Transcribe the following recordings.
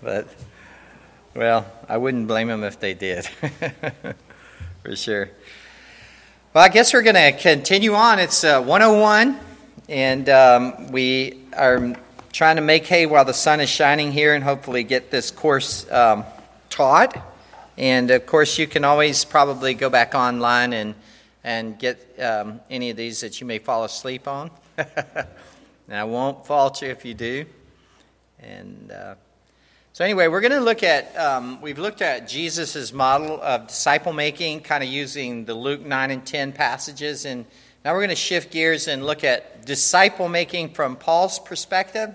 But, well, I wouldn't blame them if they did, for sure. Well, I guess we're going to continue on. It's 101, and we are trying to make hay while the sun is shining here and hopefully get this course taught. And, of course, you can always probably go back online and get any of these that you may fall asleep on. And I won't fault you if you do. And so anyway, we're going to look at, we've looked at Jesus' model of disciple making, kind of using the Luke 9 and 10 passages. And now we're going to shift gears and look at disciple making from Paul's perspective.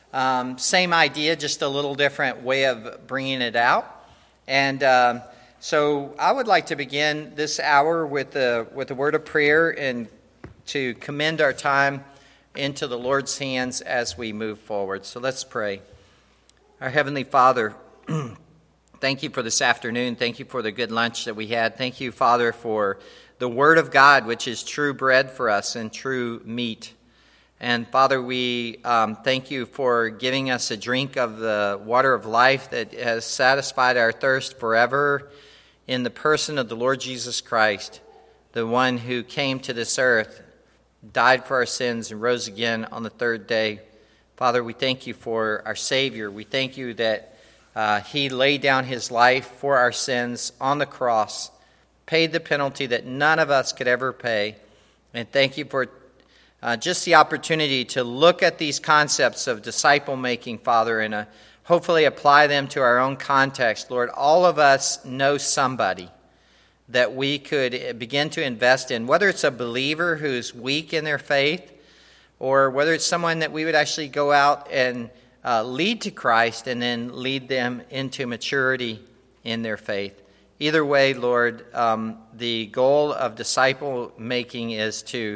Same idea, just a little different way of bringing it out. And so I would like to begin this hour with a word of prayer and to commend our time into the Lord's hands as we move forward. So let's pray. Our Heavenly Father, thank you for this afternoon. Thank you for the good lunch that we had. Thank you, Father, for the Word of God, which is true bread for us and true meat. And Father, we thank you for giving us a drink of the water of life that has satisfied our thirst forever in the person of the Lord Jesus Christ, the one who came to this earth, died for our sins, and rose again on the third day. Father, we thank you for our Savior. We thank you that he laid down his life for our sins on the cross, paid the penalty that none of us could ever pay. And thank you for just the opportunity to look at these concepts of disciple making, Father, and hopefully apply them to our own context. Lord, all of us know somebody that we could begin to invest in, whether it's a believer who's weak in their faith, or whether it's someone that we would actually go out and lead to Christ and then lead them into maturity in their faith. Either way, Lord, the goal of disciple making is to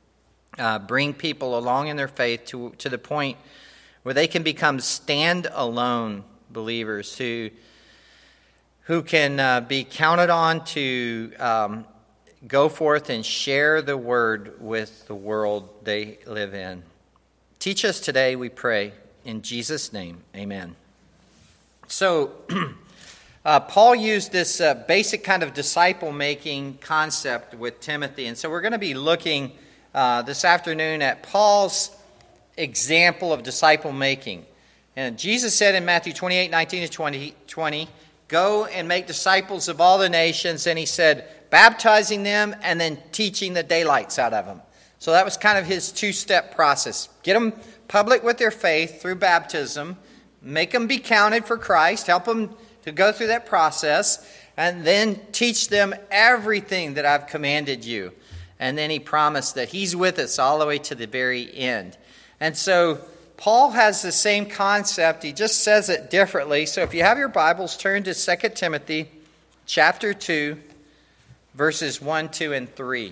bring people along in their faith to the point where they can become stand-alone believers who can be counted on to go forth and share the word with the world they live in. Teach us today, we pray, in Jesus' name, amen. So, Paul used this basic kind of disciple-making concept with Timothy, and so we're going to be looking this afternoon at Paul's example of disciple-making. And Jesus said in Matthew 28, 19 to 20, go and make disciples of all the nations. And he said, baptizing them and then teaching the daylights out of them. So that was kind of his two-step process. Get them public with their faith through baptism. Make them be counted for Christ. Help them to go through that process. And then teach them everything that I've commanded you. And then he promised that he's with us all the way to the very end. And so Paul has the same concept. He just says it differently. So if you have your Bibles, turn to 2 Timothy chapter 2, verses 1, 2, and 3.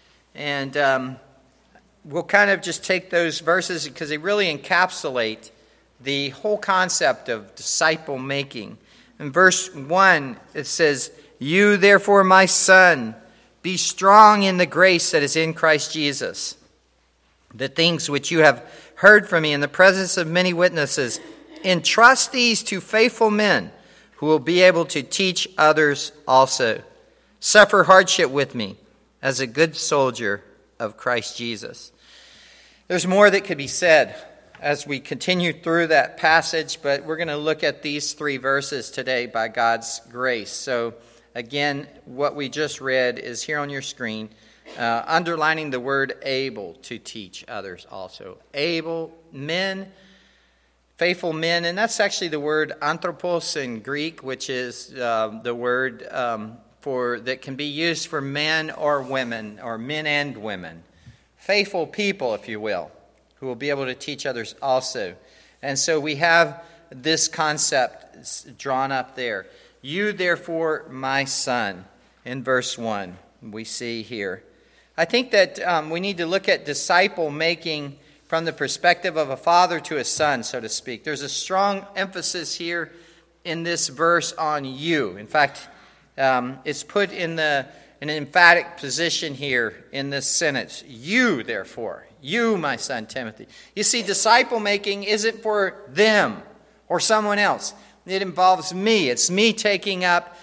And we'll kind of just take those verses because they really encapsulate the whole concept of disciple making. In verse 1, it says, you therefore, my son, be strong in the grace that is in Christ Jesus. The things which you have heard from me in the presence of many witnesses, entrust these to faithful men who will be able to teach others also. Suffer hardship with me as a good soldier of Christ Jesus. There's more that could be said as we continue through that passage, but we're going to look at these three verses today by God's grace. So again, what we just read is here on your screen, underlining the word able to teach others also. Able men, faithful men, and that's actually the word anthropos in Greek, which is the word for that can be used for men or women, or men and women. Faithful people, if you will, who will be able to teach others also. And so we have this concept drawn up there. You, therefore, my son, in verse 1, we see here. I think that we need to look at disciple making from the perspective of a father to a son, so to speak. There's a strong emphasis here in this verse on you. In fact, it's put in an emphatic position here in this sentence. You, therefore, you, my son Timothy. You see, disciple making isn't for them or someone else. It involves me. It's me taking up,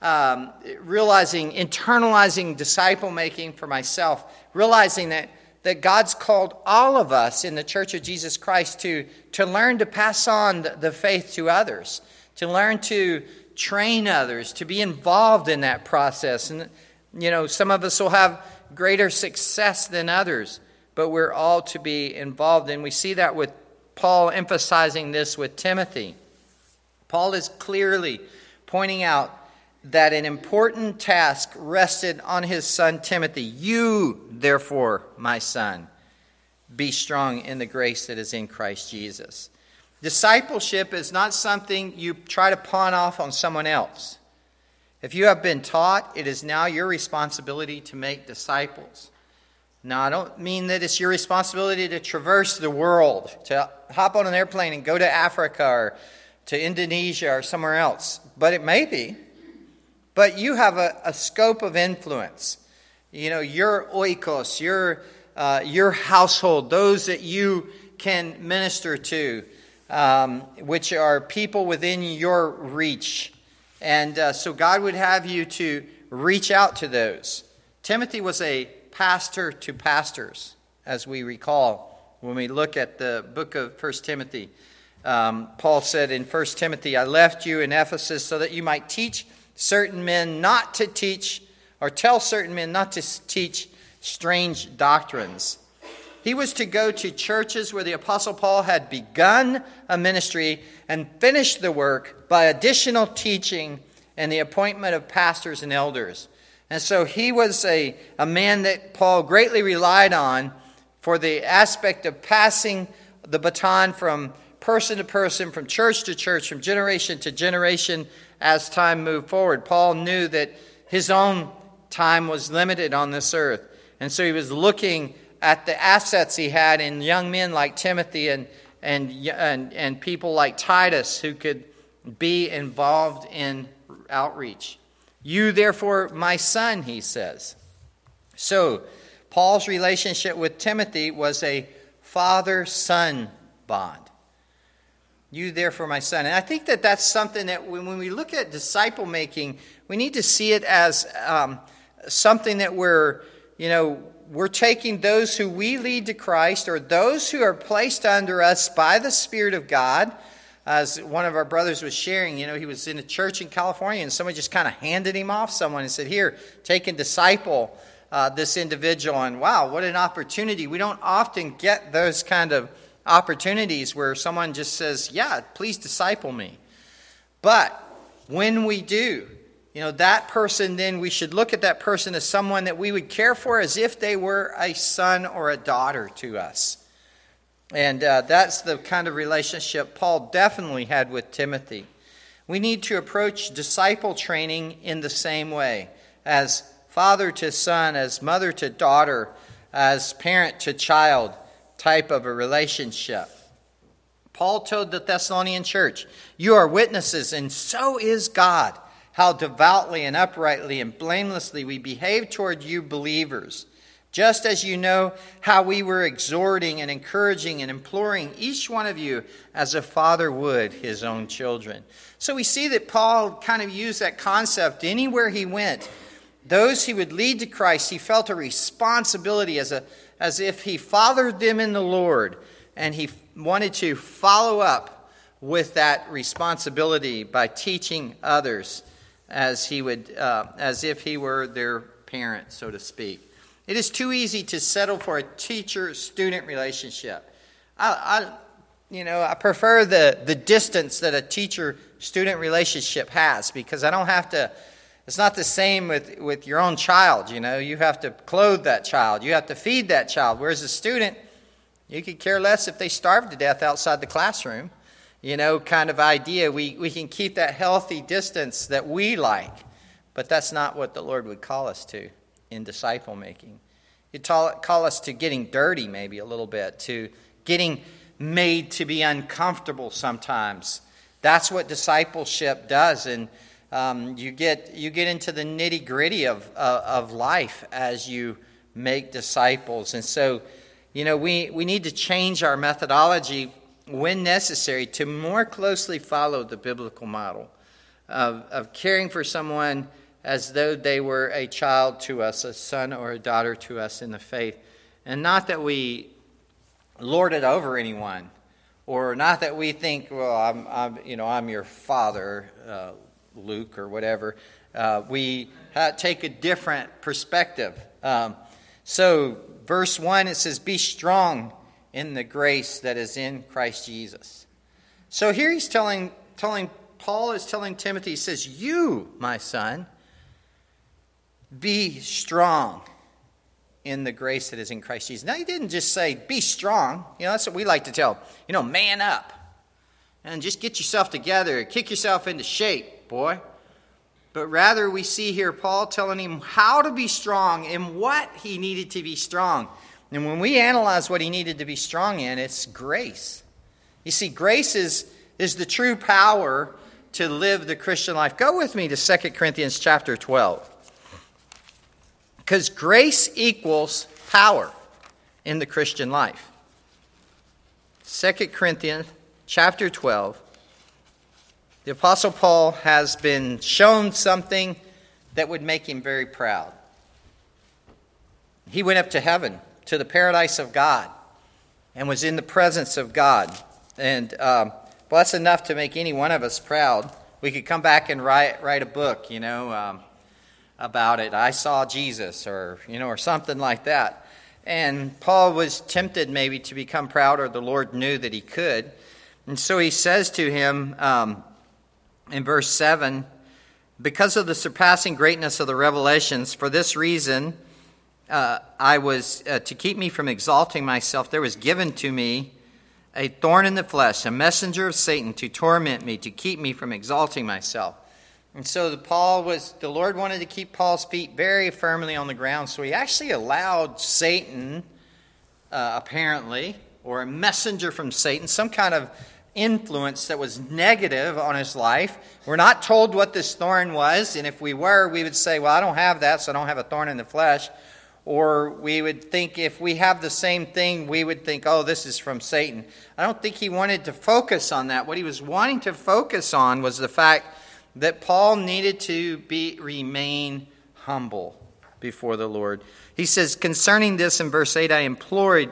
realizing, internalizing disciple making for myself, realizing that God's called all of us in the Church of Jesus Christ to learn to pass on the faith to others, to learn to train others, to be involved in that process. And, some of us will have greater success than others, but we're all to be involved. And we see that with Paul emphasizing this with Timothy. Paul is clearly pointing out that an important task rested on his son Timothy. You, therefore, my son, be strong in the grace that is in Christ Jesus. Discipleship is not something you try to pawn off on someone else. If you have been taught, it is now your responsibility to make disciples. Now, I don't mean that it's your responsibility to traverse the world, to hop on an airplane and go to Africa or to Indonesia or somewhere else. But it may be. But you have a scope of influence. Your oikos, your household, those that you can minister to, which are people within your reach. And so God would have you to reach out to those. Timothy was a pastor to pastors, as we recall when we look at the book of 1 Timothy. Paul said in 1 Timothy, I left you in Ephesus so that you might teach certain men not to teach, or tell certain men not to teach strange doctrines. He was to go to churches where the Apostle Paul had begun a ministry and finished the work by additional teaching and the appointment of pastors and elders. And so he was a man that Paul greatly relied on for the aspect of passing the baton from person to person, from church to church, from generation to generation as time moved forward. Paul knew that his own time was limited on this earth. And so he was looking at the assets he had in young men like Timothy and people like Titus who could be involved in outreach. You, therefore, my son, he says. So, Paul's relationship with Timothy was a father-son bond. You, therefore, my son. And I think that that's something that when we look at disciple making, we need to see it as something that we're taking those who we lead to Christ, or those who are placed under us by the Spirit of God. As one of our brothers was sharing, he was in a church in California and somebody just kind of handed him off someone and said, here, take and disciple this individual. And wow, what an opportunity. We don't often get those kind of opportunities where someone just says, yeah, please disciple me. But when we do, that person, then we should look at that person as someone that we would care for as if they were a son or a daughter to us. And that's the kind of relationship Paul definitely had with Timothy. We need to approach disciple training in the same way, as father to son, as mother to daughter, as parent to child type of a relationship. Paul told the Thessalonian church, you are witnesses, and so is God, how devoutly and uprightly and blamelessly we behave toward you believers, just as you know how we were exhorting and encouraging and imploring each one of you as a father would his own children. So we see that Paul kind of used that concept anywhere he went. Those he would lead to Christ, he felt a responsibility as if he fathered them in the Lord, and he wanted to follow up with that responsibility by teaching others as if he were their parent, so to speak. It is too easy to settle for a teacher-student relationship. I prefer the distance that a teacher-student relationship has, because I don't have to. It's not the same with your own child. You have to clothe that child, you have to feed that child. Whereas a student, you could care less if they starve to death outside the classroom. Kind of idea. We can keep that healthy distance that we like, but that's not what the Lord would call us to in disciple making. He'd call us to getting dirty maybe a little bit, to getting made to be uncomfortable sometimes. That's what discipleship does, and you get into the nitty-gritty of life as you make disciples. And so, we need to change our methodology when necessary, to more closely follow the biblical model of caring for someone as though they were a child to us, a son or a daughter to us in the faith. And not that we lord it over anyone, or not that we think, well, I'm your father, Luke, or whatever. We take a different perspective. So, verse 1, it says, "Be strong in the grace that is in Christ Jesus." So here he's Paul is telling Timothy, he says, "You, my son, be strong in the grace that is in Christ Jesus." Now, he didn't just say, be strong. That's what we like to tell. Man up. And just get yourself together. Kick yourself into shape, boy. But rather, we see here Paul telling him how to be strong and what he needed to be strong. And when we analyze what he needed to be strong in, it's grace. You see, grace is the true power to live the Christian life. Go with me to 2 Corinthians chapter 12. Because grace equals power in the Christian life. 2 Corinthians chapter 12. The Apostle Paul has been shown something that would make him very proud. He went up to heaven, to the paradise of God, and was in the presence of God. And that's enough to make any one of us proud. We could come back and write a book, about it. I saw Jesus, or something like that. And Paul was tempted maybe to become proud, or the Lord knew that he could. And so he says to him in verse 7, "Because of the surpassing greatness of the revelations, for this reason I was, to keep me from exalting myself, there was given to me a thorn in the flesh, a messenger of Satan to torment me, to keep me from exalting myself." And so the Lord wanted to keep Paul's feet very firmly on the ground, so he actually allowed Satan, apparently, or a messenger from Satan, some kind of influence that was negative on his life. We're not told what this thorn was, and if we were, we would say, well, I don't have that, so I don't have a thorn in the flesh. Or we would think if we have the same thing, we would think, oh, this is from Satan. I don't think he wanted to focus on that. What he was wanting to focus on was the fact that Paul needed to remain humble before the Lord. He says, concerning this in verse 8, I implored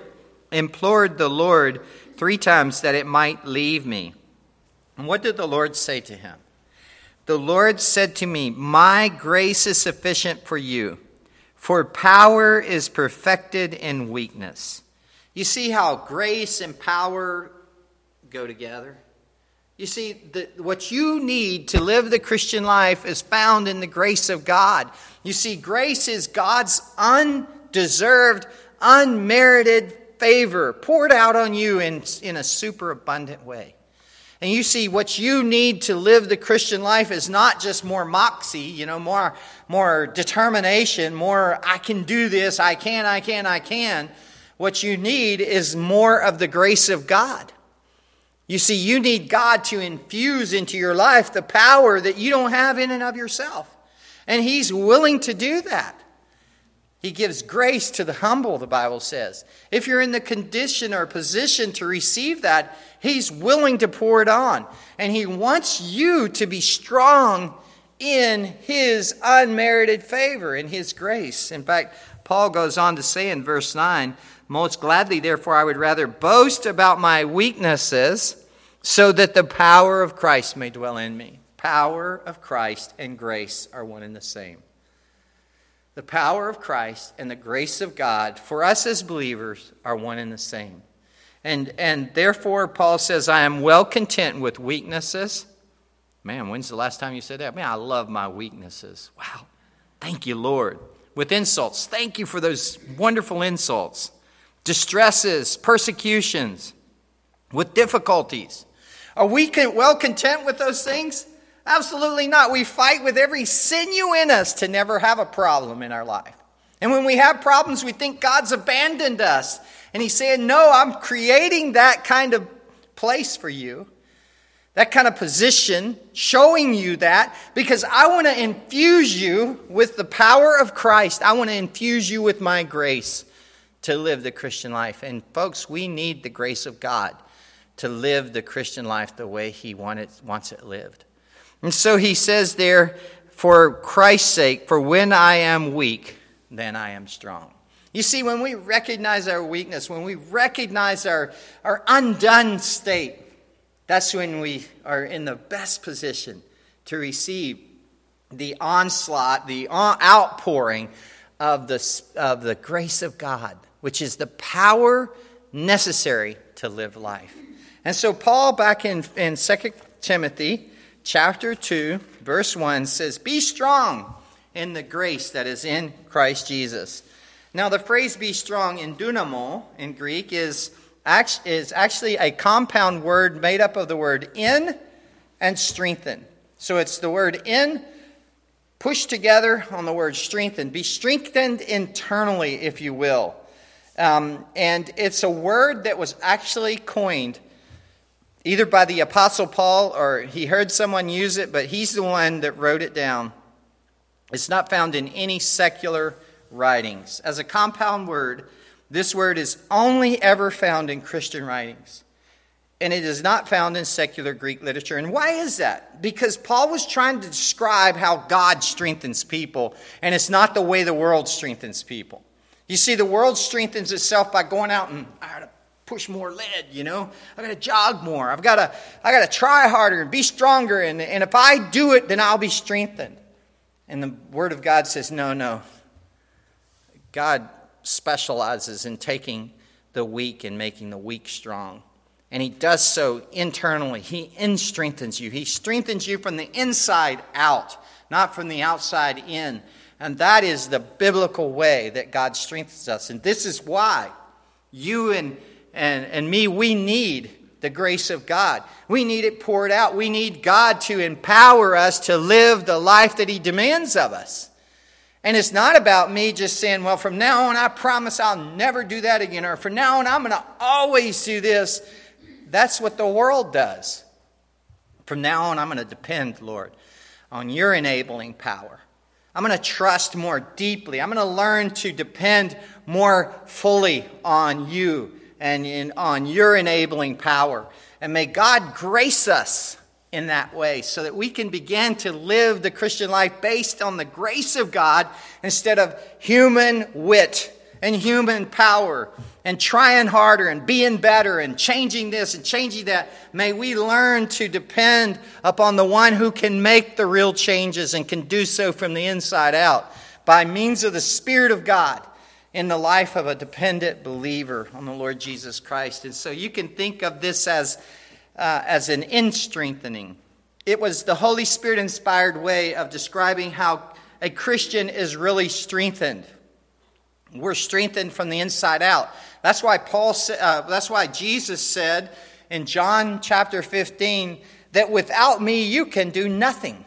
the Lord 3 times that it might leave me. And what did the Lord say to him? The Lord said to me, my grace is sufficient for you, for power is perfected in weakness. You see how grace and power go together? You see, what you need to live the Christian life is found in the grace of God. You see, grace is God's undeserved, unmerited favor poured out on you in a superabundant way. And you see, what you need to live the Christian life is not just more moxie, more determination, more I can do this, I can. What you need is more of the grace of God. You see, you need God to infuse into your life the power that you don't have in and of yourself. And He's willing to do that. He gives grace to the humble, the Bible says. If you're in the condition or position to receive that, He's willing to pour it on. And He wants you to be strong in His unmerited favor, in His grace. In fact, Paul goes on to say in verse 9, most gladly, therefore, I would rather boast about my weaknesses so that the power of Christ may dwell in me. Power of Christ and grace are one and the same. The power of Christ and the grace of God for us as believers are one and the same. And therefore, Paul says, I am well content with weaknesses. Man, when's the last time you said that? Man, I love my weaknesses. Wow. Thank you, Lord. With insults. Thank you for those wonderful insults. Distresses, persecutions, with difficulties. Are we well content with those things? Absolutely not. We fight with every sinew in us to never have a problem in our life. And when we have problems, we think God's abandoned us. And He's saying, no, I'm creating that kind of place for you, that kind of position, showing you that, because I want to infuse you with the power of Christ. I want to infuse you with my grace to live the Christian life. And folks, we need the grace of God to live the Christian life the way he wants it lived. And so he says there, for Christ's sake, for when I am weak, then I am strong. You see, when we recognize our weakness, when we recognize our undone state, that's when we are in the best position to receive the onslaught, the outpouring of the grace of God, which is the power necessary to live life. And so Paul, back in 2 Timothy chapter 2, verse 1, says, be strong in the grace that is in Christ Jesus. Now, the phrase be strong in dunamo in Greek is actually a compound word made up of the word in and strengthen. So it's the word in pushed together on the word strengthen. Be strengthened internally, if you will. And it's a word that was actually coined either by the Apostle Paul or he heard someone use it, but he's the one that wrote it down. It's not found in any secular writings. As a compound word, this word is only ever found in Christian writings. And it is not found in secular Greek literature. And why is that? Because Paul was trying to describe how God strengthens people, and it's not the way the world strengthens people. You see, the world strengthens itself by going out and I gotta push more lead, I gotta jog more. I gotta try harder and be stronger. And if I do it, then I'll be strengthened. And the Word of God says, no. God specializes in taking the weak and making the weak strong. And he does so internally. He strengthens you. He strengthens you from the inside out, not from the outside in. And that is the biblical way that God strengthens us. And this is why you and me, we need the grace of God. We need it poured out. We need God to empower us to live the life that he demands of us. And it's not about me just saying, well, from now on, I promise I'll never do that again. Or from now on, I'm going to always do this. That's what the world does. From now on, I'm going to depend, Lord, on your enabling power. I'm going to trust more deeply. I'm going to learn to depend more fully on you and on your enabling power. And may God grace us in that way so that we can begin to live the Christian life based on the grace of God instead of human wit and human power and trying harder and being better and changing this and changing that. May we learn to depend upon the one who can make the real changes and can do so from the inside out by means of the Spirit of God in the life of a dependent believer on the Lord Jesus Christ. And so you can think of this as an in-strengthening. It was the Holy Spirit-inspired way of describing how a Christian is really strengthened. We're strengthened from the inside out. That's why Jesus said in John chapter 15 that without me you can do nothing.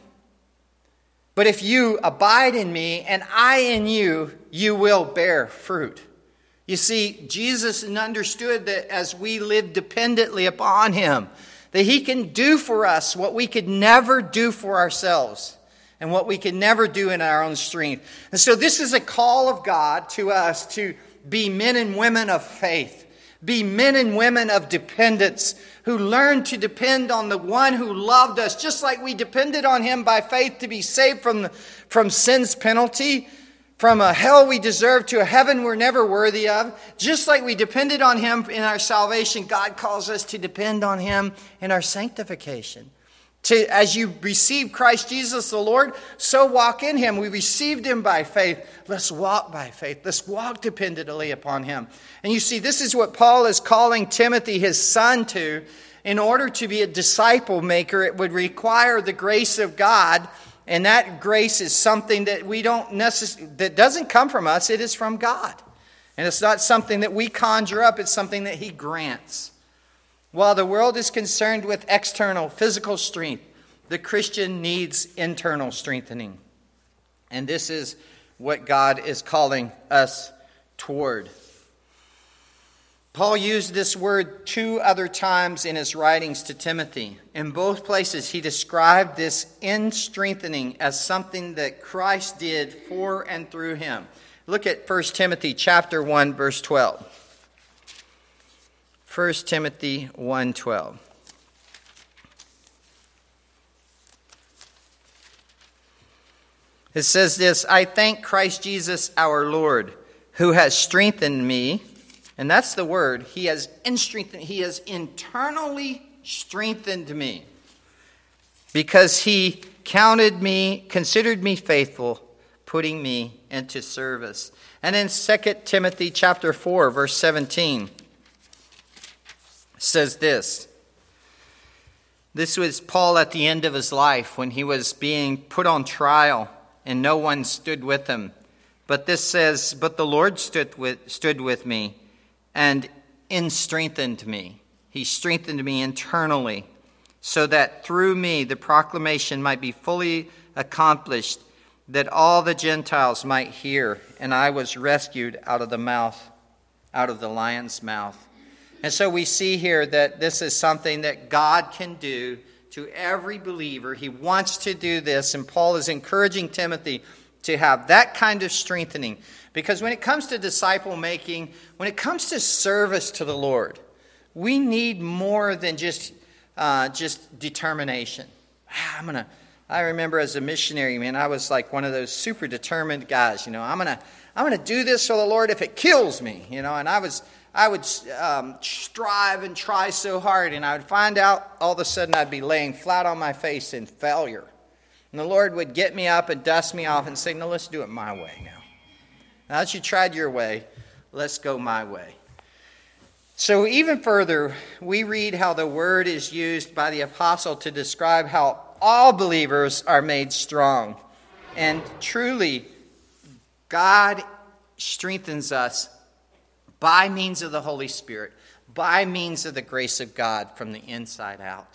But if you abide in me and I in you, you will bear fruit. You see, Jesus understood that as we live dependently upon him, that he can do for us what we could never do for ourselves and what we could never do in our own strength. And so this is a call of God to us to be men and women of faith, be men and women of dependence who learn to depend on the one who loved us, just like we depended on him by faith to be saved from sin's penalty, from a hell we deserve to a heaven we're never worthy of. Just like we depended on him in our salvation, God calls us to depend on him in our sanctification. As you receive Christ Jesus the Lord, so walk in him. We received him by faith. Let's walk by faith. Let's walk dependently upon him. And you see, this is what Paul is calling Timothy, his son, to. In order to be a disciple maker, it would require the grace of God. And that grace is something that that doesn't come from us. It is from God. And it's not something that we conjure up. It's something that he grants. While the world is concerned with external physical strength, the Christian needs internal strengthening. And this is what God is calling us toward. Paul used this word 2 other times in his writings to Timothy. In both places, he described this in-strengthening as something that Christ did for and through him. Look at 1 Timothy chapter 1, verse 12. 1 Timothy 1:12. It says this, I thank Christ Jesus our Lord, who has strengthened me. And that's the word. He has internally strengthened me. Because he considered me faithful, putting me into service. And in 2 Timothy chapter 4, verse 17, says this. This was Paul at the end of his life when he was being put on trial and no one stood with him. But this says, but the Lord stood with me and strengthened me. He strengthened me internally so that through me the proclamation might be fully accomplished, that all the Gentiles might hear, and I was rescued out of the lion's mouth. And so we see here that this is something that God can do to every believer. He wants to do this, and Paul is encouraging Timothy to have that kind of strengthening. Because when it comes to disciple making, when it comes to service to the Lord, we need more than just determination. I remember as a missionary, man, I was like one of those super determined guys. I'm gonna do this for the Lord if it kills me. And I would strive and try so hard, and I would find out all of a sudden I'd be laying flat on my face in failure. And the Lord would get me up and dust me off and say, no, let's do it my way now. Now that you tried your way, let's go my way. So even further, we read how the word is used by the apostle to describe how all believers are made strong. And truly, God strengthens us by means of the Holy Spirit, by means of the grace of God from the inside out.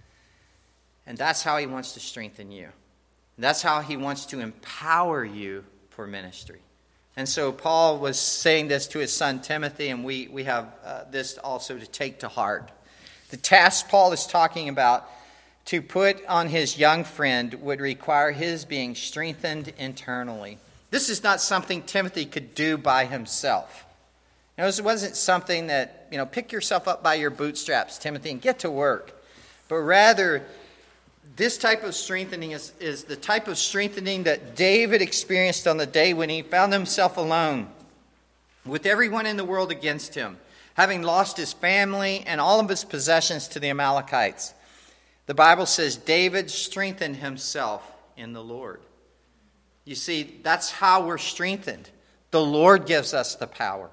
And that's how he wants to strengthen you. That's how he wants to empower you for ministry. And so Paul was saying this to his son Timothy, and we have this also to take to heart. The task Paul is talking about to put on his young friend would require his being strengthened internally. This is not something Timothy could do by himself. It wasn't something that, pick yourself up by your bootstraps, Timothy, and get to work. But rather, this type of strengthening is the type of strengthening that David experienced on the day when he found himself alone with everyone in the world against him, having lost his family and all of his possessions to the Amalekites. The Bible says David strengthened himself in the Lord. You see, that's how we're strengthened. The Lord gives us the power.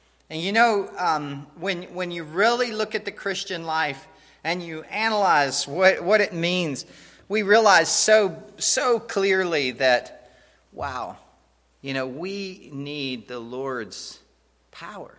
And when you really look at the Christian life and you analyze what it means, we realize so clearly that, wow, we need the Lord's power.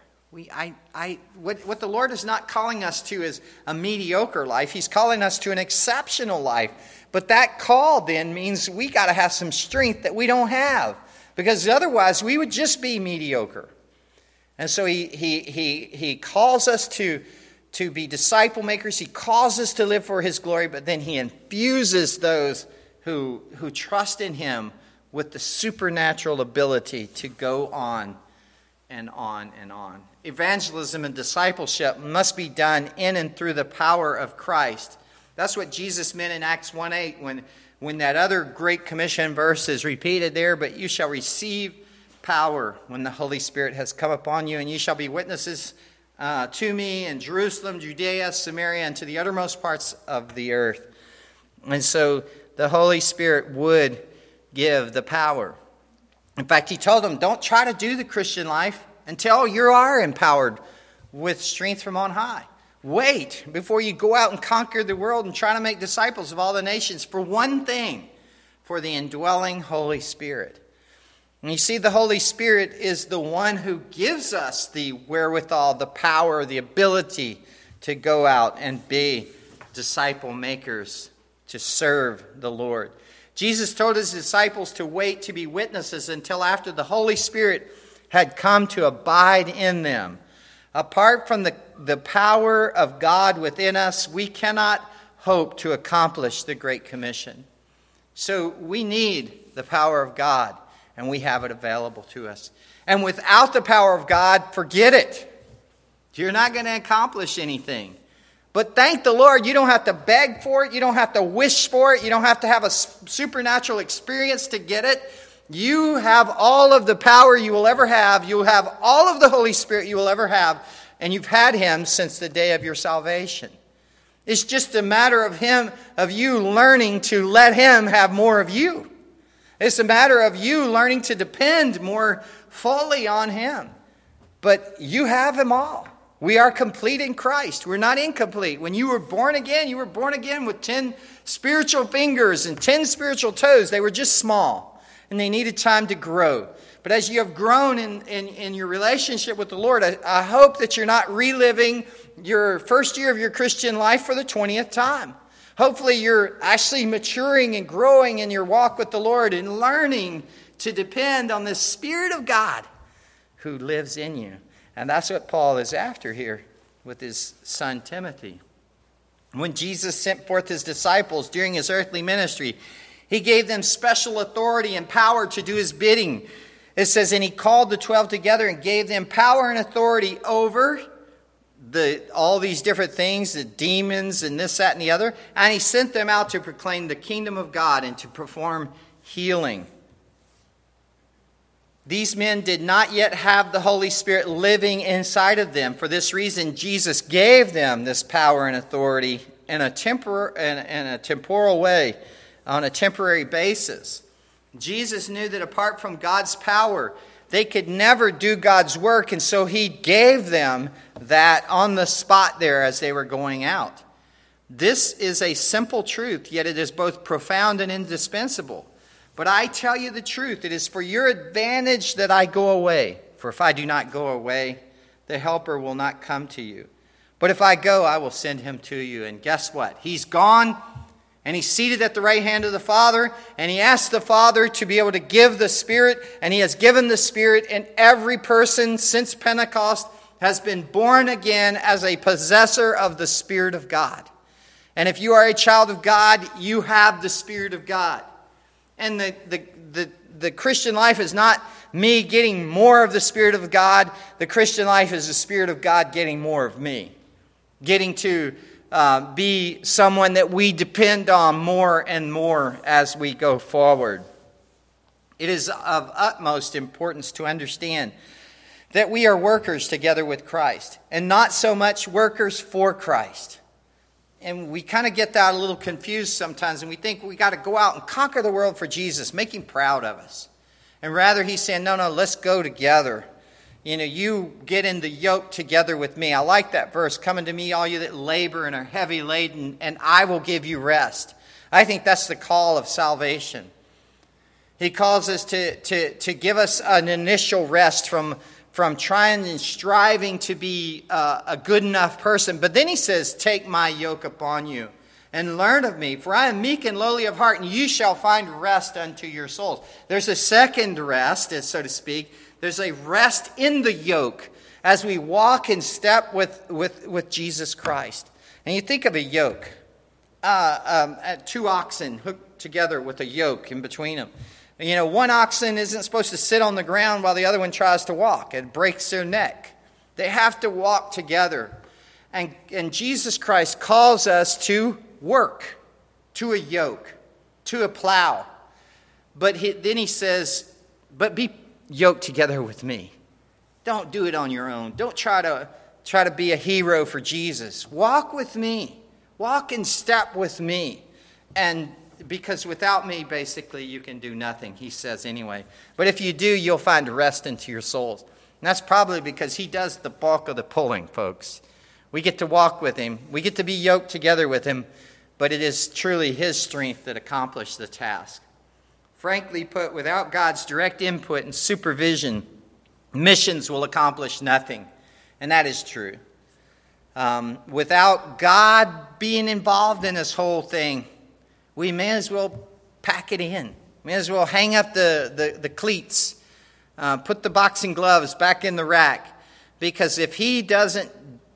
What the Lord is not calling us to is a mediocre life. He's calling us to an exceptional life. But that call then means we got to have some strength that we don't have, because otherwise we would just be mediocre. And so he calls us to be disciple makers. He calls us to live for his glory, but then he infuses those who trust in him with the supernatural ability to go on and on and on. Evangelism and discipleship must be done in and through the power of Christ. That's what Jesus meant in Acts 1:8 when that other Great Commission verse is repeated there, but you shall receive power when the Holy Spirit has come upon you, and you shall be witnesses to me in Jerusalem, Judea, Samaria, and to the uttermost parts of the earth. And so the Holy Spirit would give the power. In fact, he told them, don't try to do the Christian life until you are empowered with strength from on high. Wait before you go out and conquer the world and try to make disciples of all the nations for one thing, for the indwelling Holy Spirit. And you see, the Holy Spirit is the one who gives us the wherewithal, the power, the ability to go out and be disciple makers, to serve the Lord. Jesus told his disciples to wait to be witnesses until after the Holy Spirit had come to abide in them. Apart from the power of God within us, we cannot hope to accomplish the Great Commission. So we need the power of God, and we have it available to us. And without the power of God, forget it. You're not going to accomplish anything. But thank the Lord, you don't have to beg for it. You don't have to wish for it. You don't have to have a supernatural experience to get it. You have all of the power you will ever have. You have all of the Holy Spirit you will ever have. And you've had Him since the day of your salvation. It's just a matter of you learning to let Him have more of you. It's a matter of you learning to depend more fully on Him. But you have Him all. We are complete in Christ. We're not incomplete. When you were born again with 10 spiritual fingers and 10 spiritual toes. They were just small, and they needed time to grow. But as you have grown in your relationship with the Lord, I hope that you're not reliving your first year of your Christian life for the 20th time. Hopefully you're actually maturing and growing in your walk with the Lord and learning to depend on the Spirit of God who lives in you. And that's what Paul is after here with his son Timothy. When Jesus sent forth his disciples during his earthly ministry, he gave them special authority and power to do his bidding. It says, and he called the 12 together and gave them power and authority over all these different things, the demons and this, that, and the other. And he sent them out to proclaim the kingdom of God and to perform healing. These men did not yet have the Holy Spirit living inside of them. For this reason, Jesus gave them this power and authority in a temporal way, on a temporary basis. Jesus knew that apart from God's power, they could never do God's work, and so he gave them that on the spot there as they were going out. This is a simple truth, yet it is both profound and indispensable. But I tell you the truth, it is for your advantage that I go away. For if I do not go away, the Helper will not come to you. But if I go, I will send him to you. And guess what? He's gone, and he's seated at the right hand of the Father, and he asked the Father to be able to give the Spirit, and he has given the Spirit, and every person since Pentecost has been born again as a possessor of the Spirit of God. And if you are a child of God, you have the Spirit of God. And the Christian life is not me getting more of the Spirit of God. The Christian life is the Spirit of God getting more of me. Getting to be someone that we depend on more and more as we go forward. It is of utmost importance to understand that we are workers together with Christ, and not so much workers for Christ. And we kind of get that a little confused sometimes, and we think we got to go out and conquer the world for Jesus, make him proud of us. And rather he's saying, no, let's go together. You get in the yoke together with me. I like that verse. Come unto me, all you that labor and are heavy laden, and I will give you rest. I think that's the call of salvation. He calls us to give us an initial rest from trying and striving to be a good enough person. But then he says, take my yoke upon you and learn of me, for I am meek and lowly of heart, and you shall find rest unto your souls. There's a second rest, so to speak. There's a rest in the yoke as we walk in step with Jesus Christ. And you think of a yoke, 2 oxen hooked together with a yoke in between them. One oxen isn't supposed to sit on the ground while the other one tries to walk. It breaks their neck. They have to walk together. And Jesus Christ calls us to work, to a yoke, to a plow. But then he says, but be yoked together with me. Don't do it on your own. Don't try to be a hero for Jesus. Walk with me. Walk in step with me. And because without me, basically, you can do nothing, he says anyway. But if you do, you'll find rest into your souls. And that's probably because he does the bulk of the pulling, folks. We get to walk with him. We get to be yoked together with him. But it is truly his strength that accomplishes the task. Frankly put, without God's direct input and supervision, missions will accomplish nothing. And that is true. Without God being involved in this whole thing, we may as well pack it in. May as well hang up the cleats, put the boxing gloves back in the rack. Because if he doesn't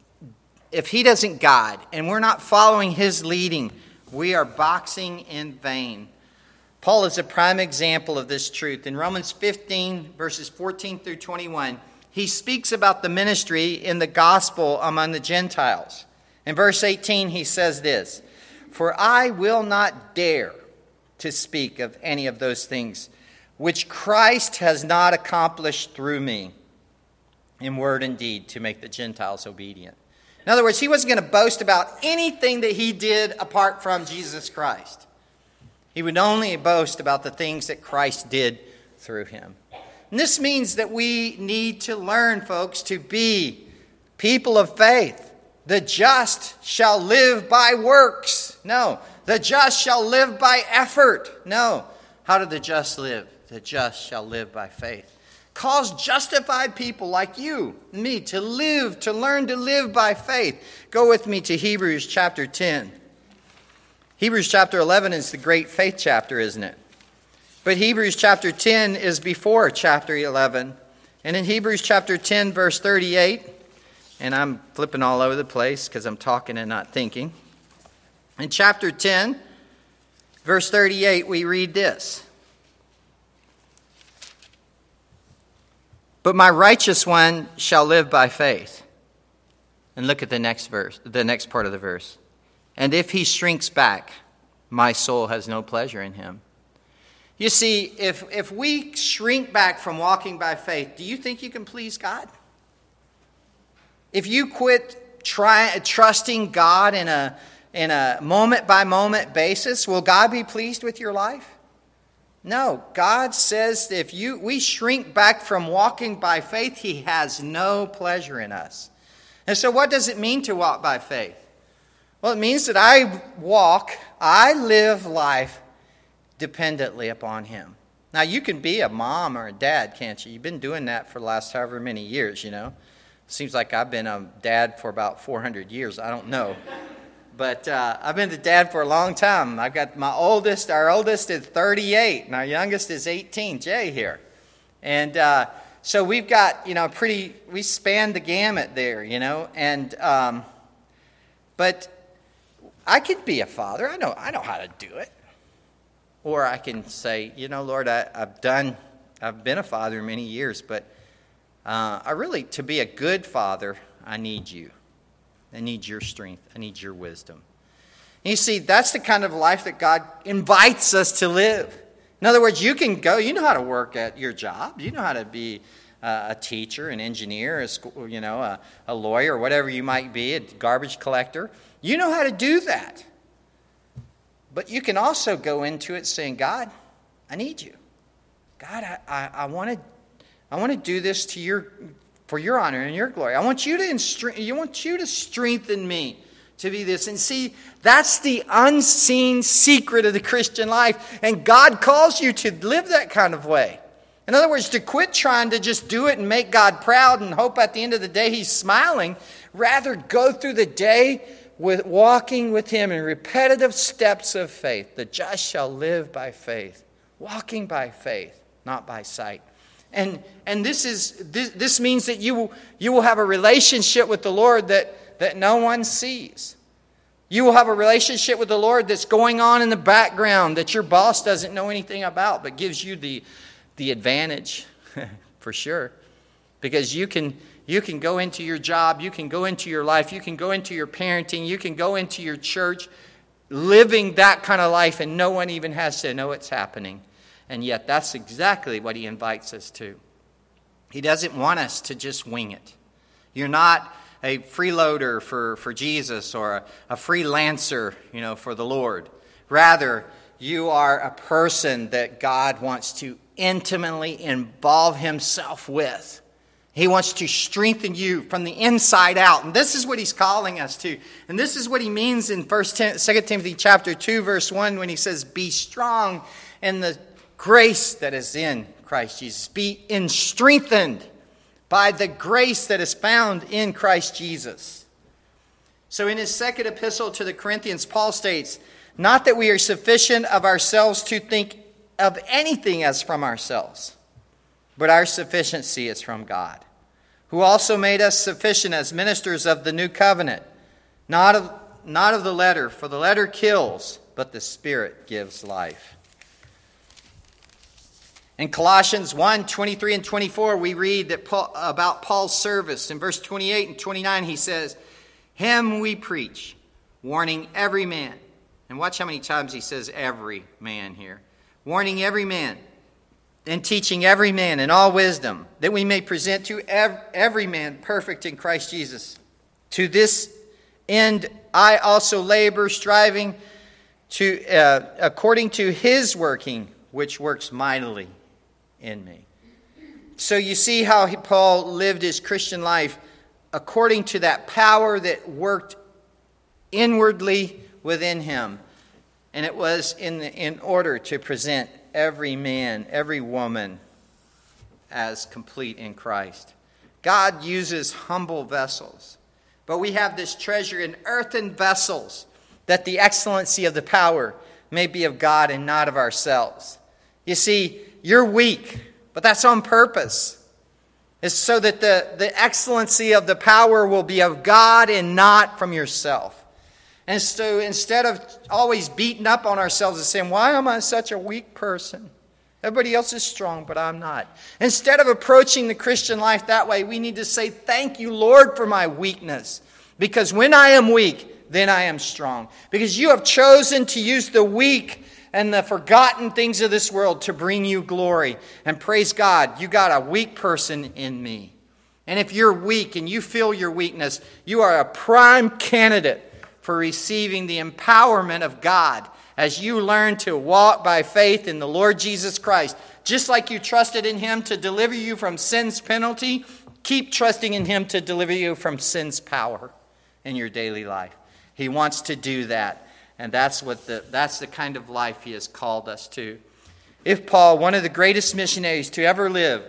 guide and we're not following his leading, we are boxing in vain. Paul is a prime example of this truth. In Romans 15, verses 14 through 21, he speaks about the ministry in the gospel among the Gentiles. In verse 18, he says this, "For I will not dare to speak of any of those things which Christ has not accomplished through me in word and deed to make the Gentiles obedient." In other words, he wasn't going to boast about anything that he did apart from Jesus Christ. He would only boast about the things that Christ did through him. And this means that we need to learn, folks, to be people of faith. The just shall live by works. No. The just shall live by effort. No. How do the just live? The just shall live by faith. Calls justified people like you and me to live, to learn to live by faith. Go with me to Hebrews chapter 10. Hebrews chapter 11 is the great faith chapter, isn't it? But Hebrews chapter 10 is before chapter 11. And in Hebrews chapter 10, verse 38, and I'm flipping all over the place because I'm talking and not thinking. In chapter 10, verse 38, we read this. "But my righteous one shall live by faith." And look at the next verse, the next part of the verse. "And if he shrinks back, my soul has no pleasure in him." You see, if we shrink back from walking by faith, do you think you can please God? If you quit trusting God in a moment-by-moment basis, will God be pleased with your life? No. God says that if we shrink back from walking by faith, he has no pleasure in us. And so what does it mean to walk by faith? Well, it means that I live life dependently upon him. Now, you can be a mom or a dad, can't you? You've been doing that for the last however many years, you know. Seems like I've been a dad for about 400 years. I don't know. But I've been a dad for a long time. I've got our oldest is 38, and our youngest is 18, Jay here. And so we've got, we span the gamut there, And, but I could be a father. I know how to do it. Or I can say, Lord, I've been a father many years, but to be a good father, I need you. I need your strength. I need your wisdom. And you see, that's the kind of life that God invites us to live. In other words, you can go, you know how to work at your job. You know how to be a teacher, an engineer, a lawyer, whatever you might be, a garbage collector. You know how to do that. But you can also go into it saying, God, I need you. God, I want to do this for your honor and your glory. I want you to strengthen me to be this. And see, that's the unseen secret of the Christian life. And God calls you to live that kind of way. In other words, to quit trying to just do it and make God proud and hope at the end of the day he's smiling. Rather, go through the day with walking with him in repetitive steps of faith. The just shall live by faith. Walking by faith, not by sight. And this means that you will have a relationship with the Lord that no one sees. You will have a relationship with the Lord that's going on in the background that your boss doesn't know anything about, but gives you the advantage for sure. Because you can go into your job, you can go into your life, you can go into your parenting, you can go into your church, living that kind of life, and no one even has to know it's happening. And yet that's exactly what he invites us to. He doesn't want us to just wing it. You're not a freeloader for Jesus or a freelancer, for the Lord. Rather, you are a person that God wants to intimately involve himself with. He wants to strengthen you from the inside out. And this is what he's calling us to. And this is what he means in 2 Timothy chapter 2, verse 1, when he says, be strong in the grace that is in Christ Jesus. Be strengthened by the grace that is found in Christ Jesus. So in his second epistle to the Corinthians, Paul states, not that we are sufficient of ourselves to think of anything as from ourselves, but our sufficiency is from God, who also made us sufficient as ministers of the new covenant, not of the letter, for the letter kills, but the Spirit gives life. In Colossians 1, 23 and 24, we read that about Paul's service. In verse 28 and 29, he says, "Him we preach, warning every man." And watch how many times he says every man here. "Warning every man, and teaching every man in all wisdom, that we may present to every man perfect in Christ Jesus. To this end I also labor, striving to according to his working, which works mightily in me." So you see how Paul lived his Christian life according to that power that worked inwardly within him. And it was in order to present every man, every woman as complete in Christ. God uses humble vessels. But we have this treasure in earthen vessels, that the excellency of the power may be of God and not of ourselves. You see, you're weak, but that's on purpose. It's so that the excellency of the power will be of God and not from yourself. And so instead of always beating up on ourselves and saying, "Why am I such a weak person? Everybody else is strong, but I'm not." Instead of approaching the Christian life that way, we need to say, "Thank you, Lord, for my weakness. Because when I am weak, then I am strong. Because you have chosen to use the weak and the forgotten things of this world to bring you glory." And praise God, you got a weak person in me. And if you're weak and you feel your weakness, you are a prime candidate for receiving the empowerment of God as you learn to walk by faith in the Lord Jesus Christ. Just like you trusted in him to deliver you from sin's penalty, keep trusting in him to deliver you from sin's power in your daily life. He wants to do that. And that's the kind of life he has called us to. If Paul, one of the greatest missionaries to ever live,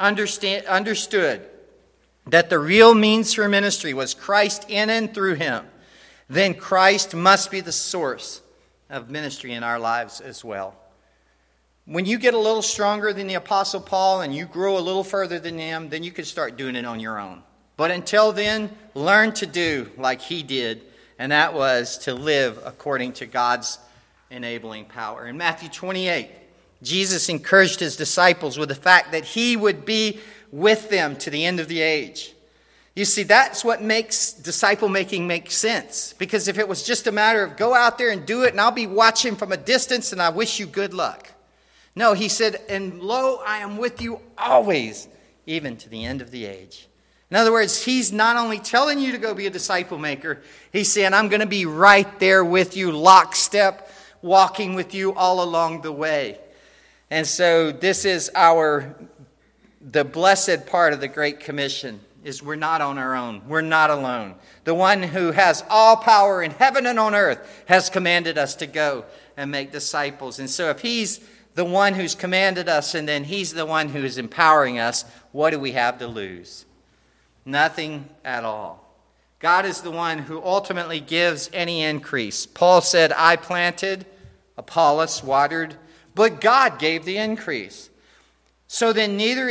understood that the real means for ministry was Christ in and through him, then Christ must be the source of ministry in our lives as well. When you get a little stronger than the Apostle Paul and you grow a little further than him, then you can start doing it on your own. But until then, learn to do like he did, and that was to live according to God's enabling power. In Matthew 28, Jesus encouraged his disciples with the fact that he would be with them to the end of the age. You see, that's what makes disciple making make sense. Because if it was just a matter of go out there and do it and I'll be watching from a distance and I wish you good luck. No, he said, "And lo, I am with you always, even to the end of the age." In other words, he's not only telling you to go be a disciple maker, he's saying, "I'm going to be right there with you, lockstep, walking with you all along the way." And so this is the blessed part of the Great Commission, is we're not on our own. We're not alone. The one who has all power in heaven and on earth has commanded us to go and make disciples. And so if he's the one who's commanded us and then he's the one who is empowering us, what do we have to lose? Nothing at all. God is the one who ultimately gives any increase. Paul said, "I planted, Apollos watered, but God gave the increase." So then neither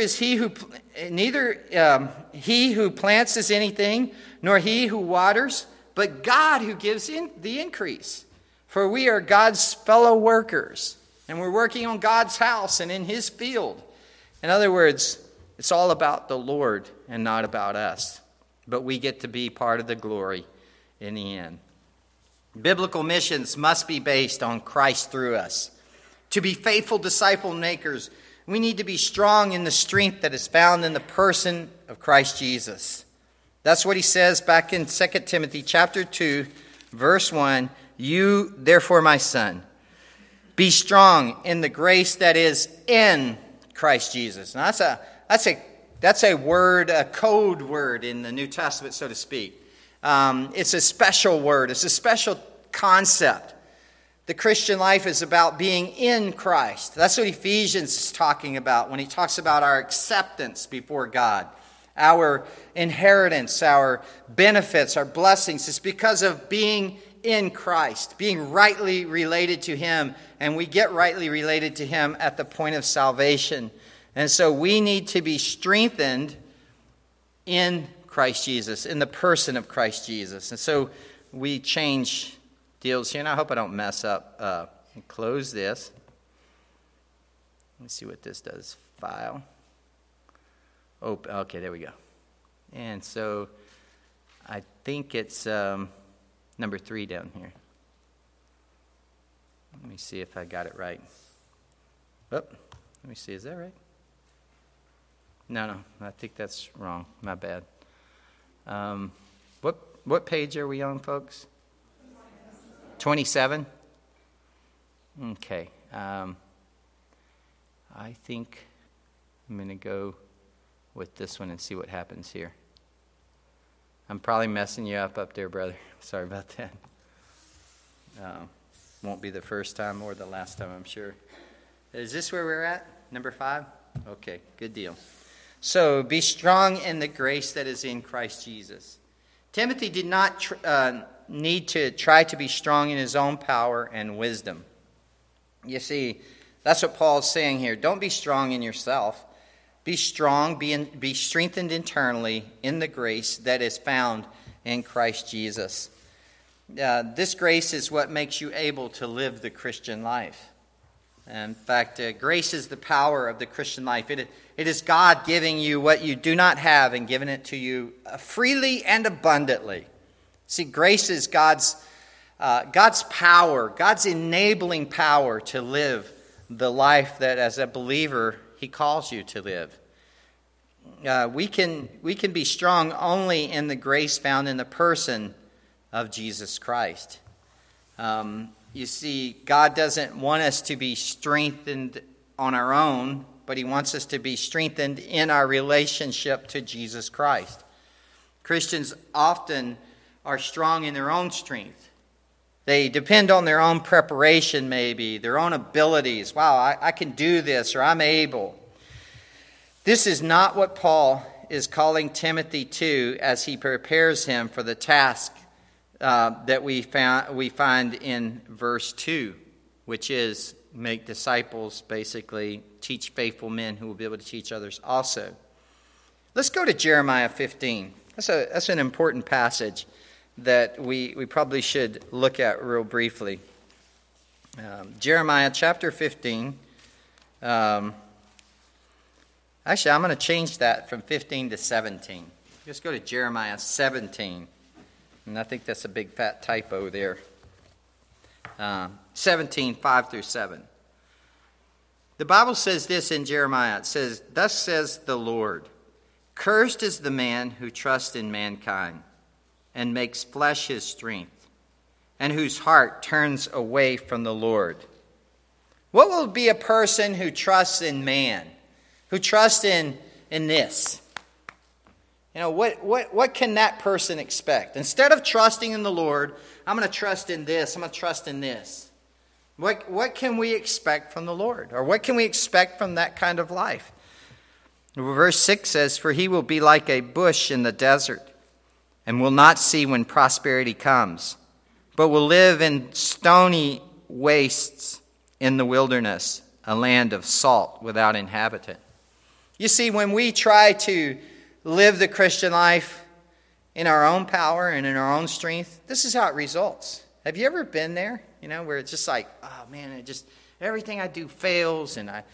he who plants is anything, nor he who waters, but God who gives the increase. For we are God's fellow workers, and we're working on God's house and in his field. In other words, it's all about the Lord and not about us. But we get to be part of the glory in the end. Biblical missions must be based on Christ through us. To be faithful disciple makers, we need to be strong in the strength that is found in the person of Christ Jesus. That's what he says back in 2 Timothy chapter 2, verse 1. "You, therefore, my son, be strong in the grace that is in Christ Jesus." Now that's a word, a code word in the New Testament, so to speak. It's a special word. It's a special concept. The Christian life is about being in Christ. That's what Ephesians is talking about when he talks about our acceptance before God. Our inheritance, our benefits, our blessings. It's because of being in Christ, being rightly related to him. And we get rightly related to him at the point of salvation. And so we need to be strengthened in Christ Jesus, in the person of Christ Jesus. And so we change deals here. And I hope I don't mess up and close this. Let me see what this does. File. Oh, okay, there we go. And so I think it's number 3 down here. Let me see if I got it right. Oh, let me see, is that right? No, I think that's wrong. My bad. What page are we on, folks? 27? Okay. I think I'm going to go with this one and see what happens here. I'm probably messing you up there, brother. Sorry about that. Won't be the first time or the last time, I'm sure. Is this where we're at? Number 5? Okay, good deal. So, be strong in the grace that is in Christ Jesus. Timothy did not need to try to be strong in his own power and wisdom. You see, that's what Paul's saying here. Don't be strong in yourself. Be strong, be strengthened internally in the grace that is found in Christ Jesus. This grace is what makes you able to live the Christian life. In fact, grace is the power of the Christian life. It is God giving you what you do not have and giving it to you freely and abundantly. See, grace is God's power, God's enabling power to live the life that, as a believer, He calls you to live. We can be strong only in the grace found in the person of Jesus Christ. You see, God doesn't want us to be strengthened on our own, but He wants us to be strengthened in our relationship to Jesus Christ. Christians often are strong in their own strength. They depend on their own preparation, maybe, their own abilities. Wow, I can do this, or I'm able. This is not what Paul is calling Timothy to as he prepares him for the task that we find in verse 2, which is make disciples, basically teach faithful men who will be able to teach others also. Let's go to Jeremiah 15. That's an important passage that we probably should look at real briefly. Jeremiah chapter 15. Actually, I'm going to change that from 15 to 17. Let's go to Jeremiah 17. And I think that's a big fat typo there. 17, 5 through 7. The Bible says this in Jeremiah. It says, "Thus says the Lord, cursed is the man who trusts in mankind and makes flesh his strength, and whose heart turns away from the Lord." What will be a person who trusts in man, who trusts in this? You know, what can that person expect? Instead of trusting in the Lord, I'm going to trust in this, I'm going to trust in this. What can we expect from the Lord? Or what can we expect from that kind of life? Verse 6 says, "For he will be like a bush in the desert, and will not see when prosperity comes, but will live in stony wastes in the wilderness, a land of salt without inhabitant." You see, when we try to live the Christian life in our own power and in our own strength, this is how it results. Have you ever been there? You know, where it's just like, oh man, everything I do fails, and I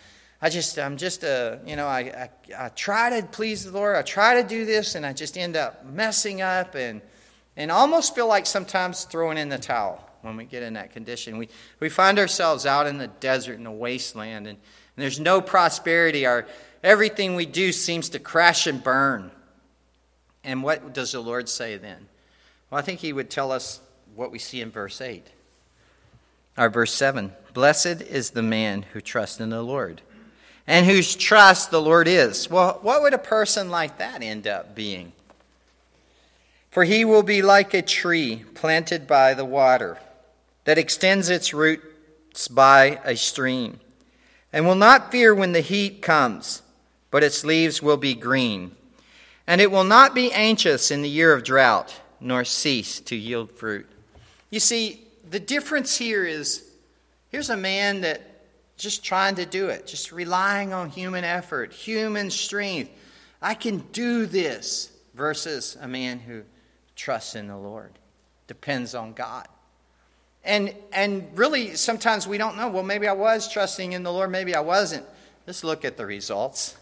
try to please the Lord, I try to do this, and I just end up messing up and almost feel like sometimes throwing in the towel when we get in that condition. We find ourselves out in the desert, in the wasteland, and there's no prosperity. Everything we do seems to crash and burn. And what does the Lord say then? Well, I think He would tell us what we see in verse 8. Or verse 7. "Blessed is the man who trusts in the Lord, and whose trust the Lord is." Well, what would a person like that end up being? "For he will be like a tree planted by the water, that extends its roots by a stream, and will not fear when the heat comes, but its leaves will be green. And it will not be anxious in the year of drought, nor cease to yield fruit." You see, the difference here is, here's a man that just trying to do it, just relying on human effort, human strength. I can do this, versus a man who trusts in the Lord, depends on God. And really, sometimes we don't know, well, maybe I was trusting in the Lord, maybe I wasn't. Just look at the results.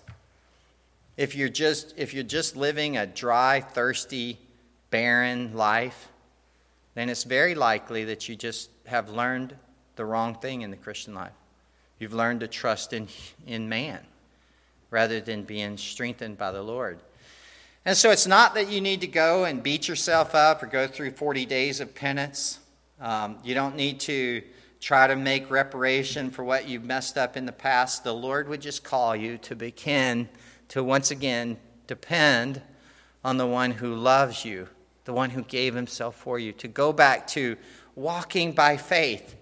If you're just living a dry, thirsty, barren life, then it's very likely that you just have learned the wrong thing in the Christian life. You've learned to trust in man rather than being strengthened by the Lord. And so it's not that you need to go and beat yourself up or go through 40 days of penance. You don't need to try to make reparation for what you've messed up in the past. The Lord would just call you to begin to once again depend on the one who loves you, the one who gave himself for you, to go back to walking by faith,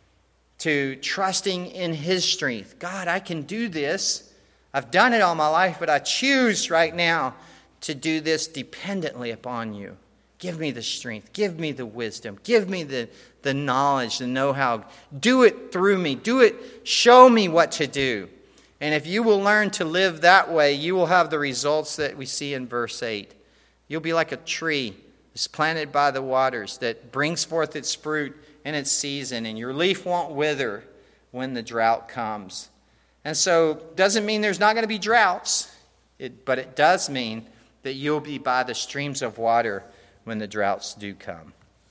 to trusting in his strength. God, I can do this. I've done it all my life, but I choose right now to do this dependently upon you. Give me the strength. Give me the wisdom. Give me the knowledge, the know-how. Do it through me. Do it. Show me what to do. And if you will learn to live that way, you will have the results that we see in verse 8. You'll be like a tree that's planted by the waters that brings forth its fruit in its season, and your leaf won't wither when the drought comes. And so it doesn't mean there's not going to be droughts, but it does mean that you'll be by the streams of water when the droughts do come.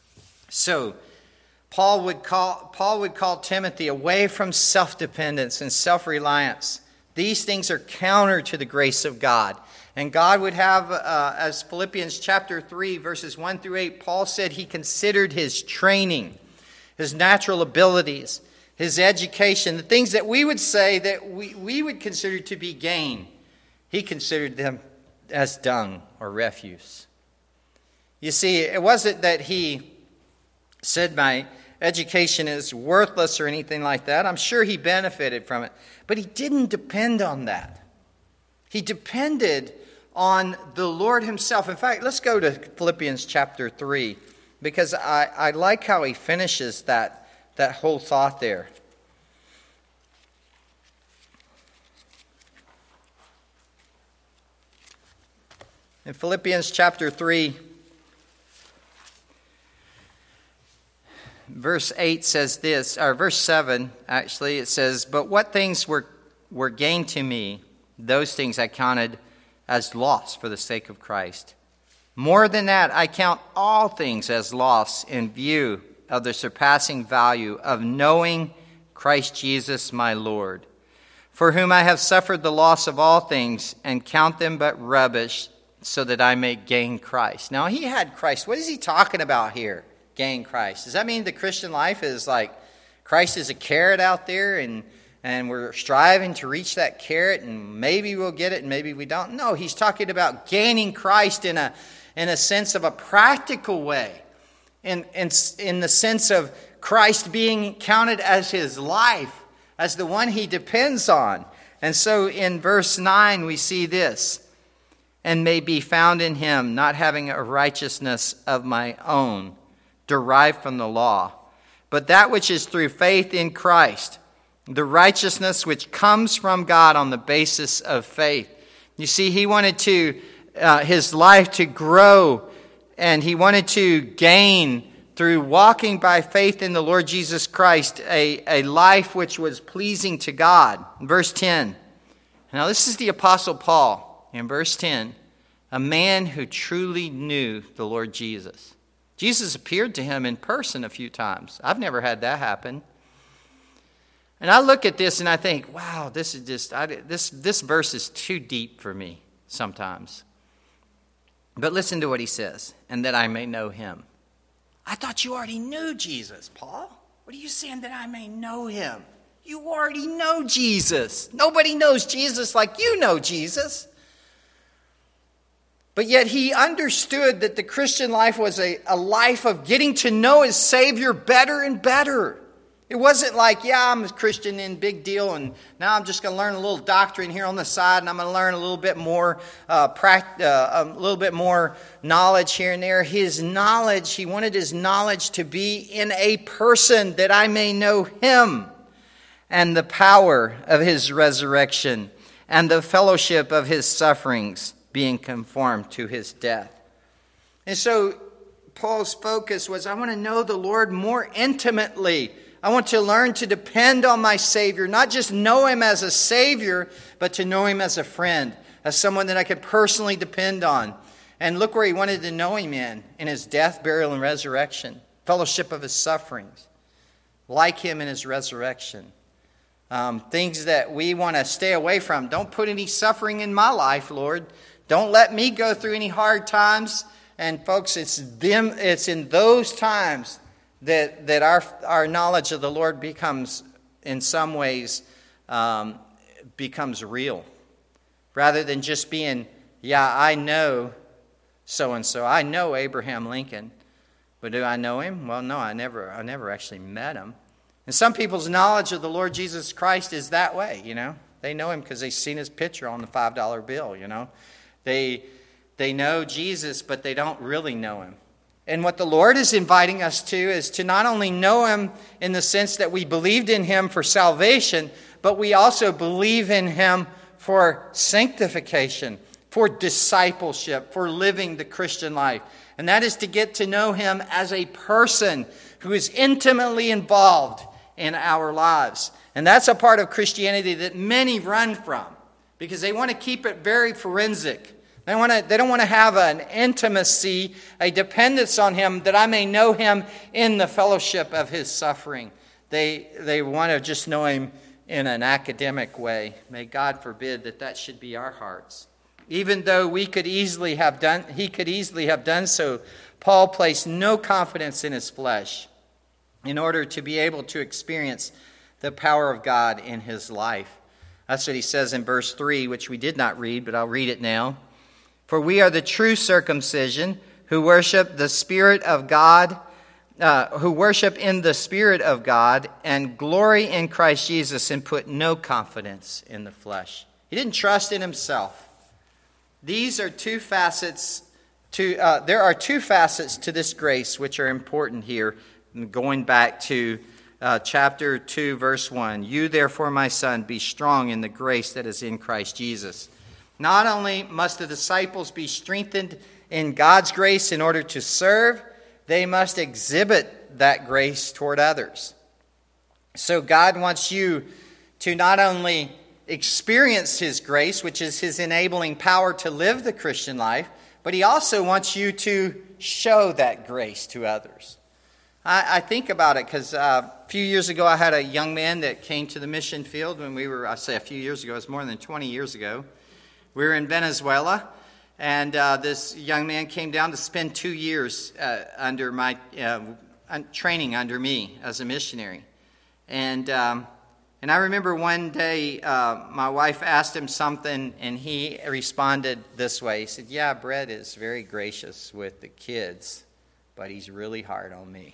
So Paul would call Timothy away from self-dependence and self-reliance. These things are counter to the grace of God. And God would have, as Philippians chapter 3, verses 1 through 8, Paul said he considered his training, his natural abilities, his education, the things that we would say that we would consider to be gain. He considered them as dung or refuse. You see, it wasn't that he said my education is worthless or anything like that. I'm sure he benefited from it. But he didn't depend on that. He depended on the Lord himself. In fact, let's go to Philippians chapter 3, because I like how he finishes that whole thought there. In Philippians chapter 3, verse 8 says this, or verse 7 actually, it says, "But what things were gain to me, those things I counted as loss for the sake of Christ. More than that, I count all things as loss in view of the surpassing value of knowing Christ Jesus my Lord, for whom I have suffered the loss of all things and count them but rubbish, so that I may gain Christ." Now, he had Christ. What is he talking about here? Gain Christ. Does that mean the Christian life is like Christ is a carrot out there and we're striving to reach that carrot and maybe we'll get it and maybe we don't? No, he's talking about gaining Christ in a sense of a practical way. In the sense of Christ being counted as his life, as the one he depends on. And so in verse 9 we see this, "And may be found in him, not having a righteousness of my own, derived from the law, but that which is through faith in Christ, the righteousness which comes from God on the basis of faith." You see, he wanted his life to grow, and he wanted to gain through walking by faith in the Lord Jesus Christ a life which was pleasing to God. Verse 10. Now this is the Apostle Paul. In verse 10, a man who truly knew the Lord Jesus. Jesus appeared to him in person a few times. I've never had that happen. And I look at this and I think, wow, this is just, this verse is too deep for me sometimes. But listen to what he says, "and that I may know him." I thought you already knew Jesus, Paul. What are you saying, that I may know him? You already know Jesus. Nobody knows Jesus like you know Jesus. But yet he understood that the Christian life was a life of getting to know his Savior better and better. It wasn't like, yeah, I'm a Christian and big deal, and now I'm just going to learn a little doctrine here on the side, and I'm going to learn a little bit more knowledge here and there. His knowledge, he wanted his knowledge to be in a person, that I may know him, and the power of his resurrection, and the fellowship of his sufferings, being conformed to his death. And so Paul's focus was, I want to know the Lord more intimately. I want to learn to depend on my Savior, not just know Him as a Savior, but to know Him as a friend, as someone that I could personally depend on. And look where He wanted to know Him in His death, burial, and resurrection, fellowship of His sufferings, like Him in His resurrection. Things that we want to stay away from. Don't put any suffering in my life, Lord. Don't let me go through any hard times. And folks, it's in those times that our knowledge of the Lord becomes, in some ways, becomes real. Rather than just being, yeah, I know so-and-so. I know Abraham Lincoln. But do I know him? Well, no, I never actually met him. And some people's knowledge of the Lord Jesus Christ is that way, They know Him because they've seen His picture on the $5 bill, They know Jesus, but they don't really know Him. And what the Lord is inviting us to is to not only know Him in the sense that we believed in Him for salvation, but we also believe in Him for sanctification, for discipleship, for living the Christian life. And that is to get to know Him as a person who is intimately involved in our lives. And that's a part of Christianity that many run from because they want to keep it very forensic. They don't want to have an intimacy, a dependence on Him that I may know Him in the fellowship of His suffering. They want to just know Him in an academic way. May God forbid that should be our hearts. Even though He could easily have done so, Paul placed no confidence in his flesh in order to be able to experience the power of God in his life. That's what he says in verse 3, which we did not read, but I'll read it now. For we are the true circumcision who worship the Spirit of God, who worship in the Spirit of God and glory in Christ Jesus and put no confidence in the flesh. He didn't trust in himself. These are two facets. There are two facets to this grace which are important here. Going back to chapter 2, verse 1. You therefore, my son, be strong in the grace that is in Christ Jesus. Not only must the disciples be strengthened in God's grace in order to serve, they must exhibit that grace toward others. So God wants you to not only experience His grace, which is His enabling power to live the Christian life, but He also wants you to show that grace to others. I think about it because a few years ago I had a young man that came to the mission field when I say a few years ago, it was more than 20 years ago. We were in Venezuela, and this young man came down to spend 2 years under my training under me as a missionary. And I remember one day my wife asked him something, and he responded this way. He said, yeah, Brett is very gracious with the kids, but he's really hard on me.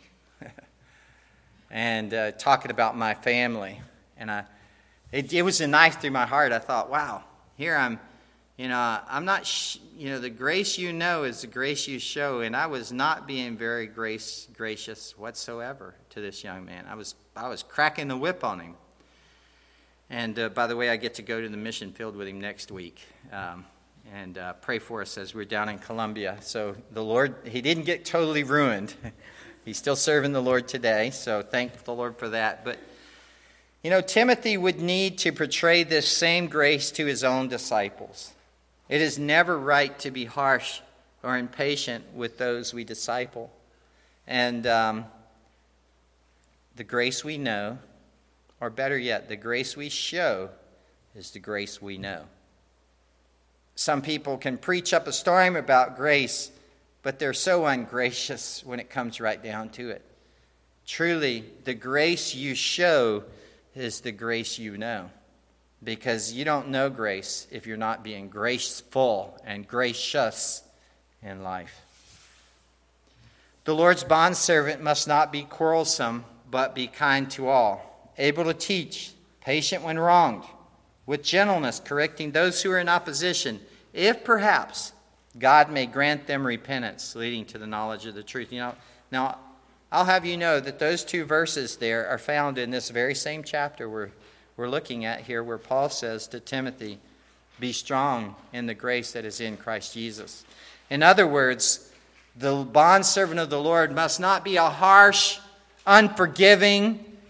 And talking about my family. And it was a knife through my heart. I thought, wow, here I'm not, the grace is the grace you show. And I was not being very gracious whatsoever to this young man. I was cracking the whip on him. And by the way, I get to go to the mission field with him next week. And pray for us as we're down in Colombia. So the Lord, he didn't get totally ruined. He's still serving the Lord today. So thank the Lord for that. But, Timothy would need to portray this same grace to his own disciples. It is never right to be harsh or impatient with those we disciple. And the grace we know, or better yet, the grace we show is the grace we know. Some people can preach up a storm about grace, but they're so ungracious when it comes right down to it. Truly, the grace you show is the grace you know. Because you don't know grace if you're not being graceful and gracious in life. The Lord's bondservant must not be quarrelsome, but be kind to all, able to teach, patient when wronged, with gentleness correcting those who are in opposition, if perhaps God may grant them repentance, leading to the knowledge of the truth. Now, I'll have you know that those two verses there are found in this very same chapter we're looking at here, where Paul says to Timothy, be strong in the grace that is in Christ Jesus. In other words, the bondservant of the Lord must not be a harsh, unforgiving,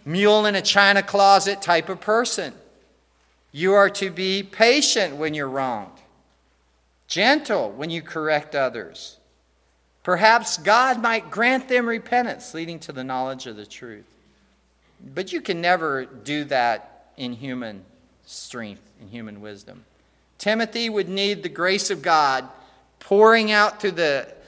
mule in a china closet type of person. You are to be patient when you're wronged, gentle when you correct others. Perhaps God might grant them repentance, leading to the knowledge of the truth. But you can never do that in human strength, in human wisdom. Timothy would need the grace of God oozing out through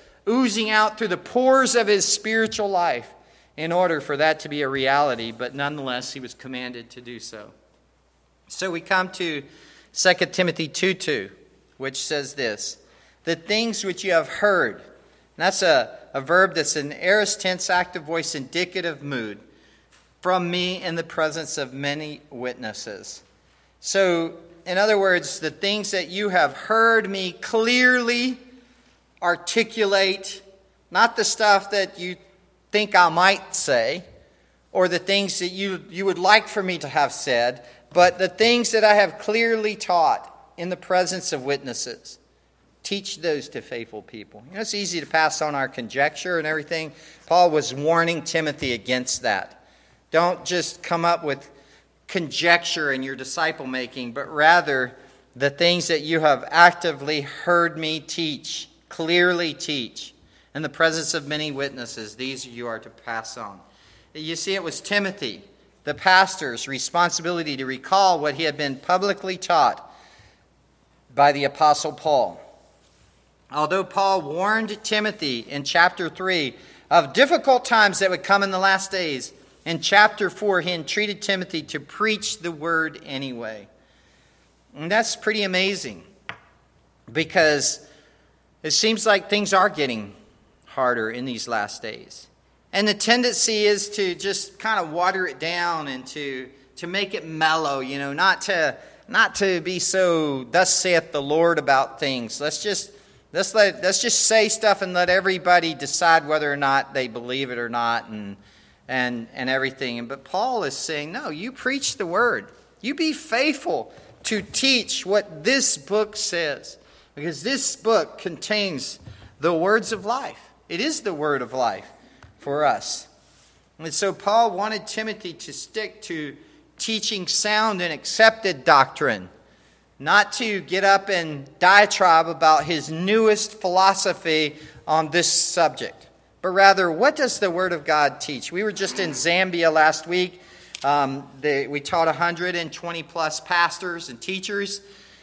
the pores of his spiritual life in order for that to be a reality, but nonetheless he was commanded to do so. So we come to 2 Timothy 2:2, which says this: the things which you have heard. And that's a verb that's an aorist tense active voice indicative mood. From me in the presence of many witnesses. So, in other words, the things that you have heard me clearly articulate, not the stuff that you think I might say, or the things that you would like for me to have said, but the things that I have clearly taught in the presence of witnesses. Teach those to faithful people. You know, it's easy to pass on our conjecture and everything. Paul was warning Timothy against that. Don't just come up with conjecture in your disciple making, but rather the things that you have actively heard me teach, clearly teach, in the presence of many witnesses. These you are to pass on. You see, it was Timothy, the pastor's responsibility to recall what he had been publicly taught by the Apostle Paul. Although Paul warned Timothy in chapter 3 of difficult times that would come in the last days, in chapter 4 he entreated Timothy to preach the word anyway. And that's pretty amazing, because it seems like things are getting harder in these last days. And the tendency is to just kind of water it down and to make it mellow, not to be so thus saith the Lord about things. Let's just say stuff and let everybody decide whether or not they believe it or not and everything. But Paul is saying, no, you preach the word. You be faithful to teach what this book says, because this book contains the words of life. It is the word of life for us. And so Paul wanted Timothy to stick to teaching sound and accepted doctrine, not to get up and diatribe about his newest philosophy on this subject, but rather, what does the Word of God teach? We were just in Zambia last week. We taught 120 plus pastors and teachers,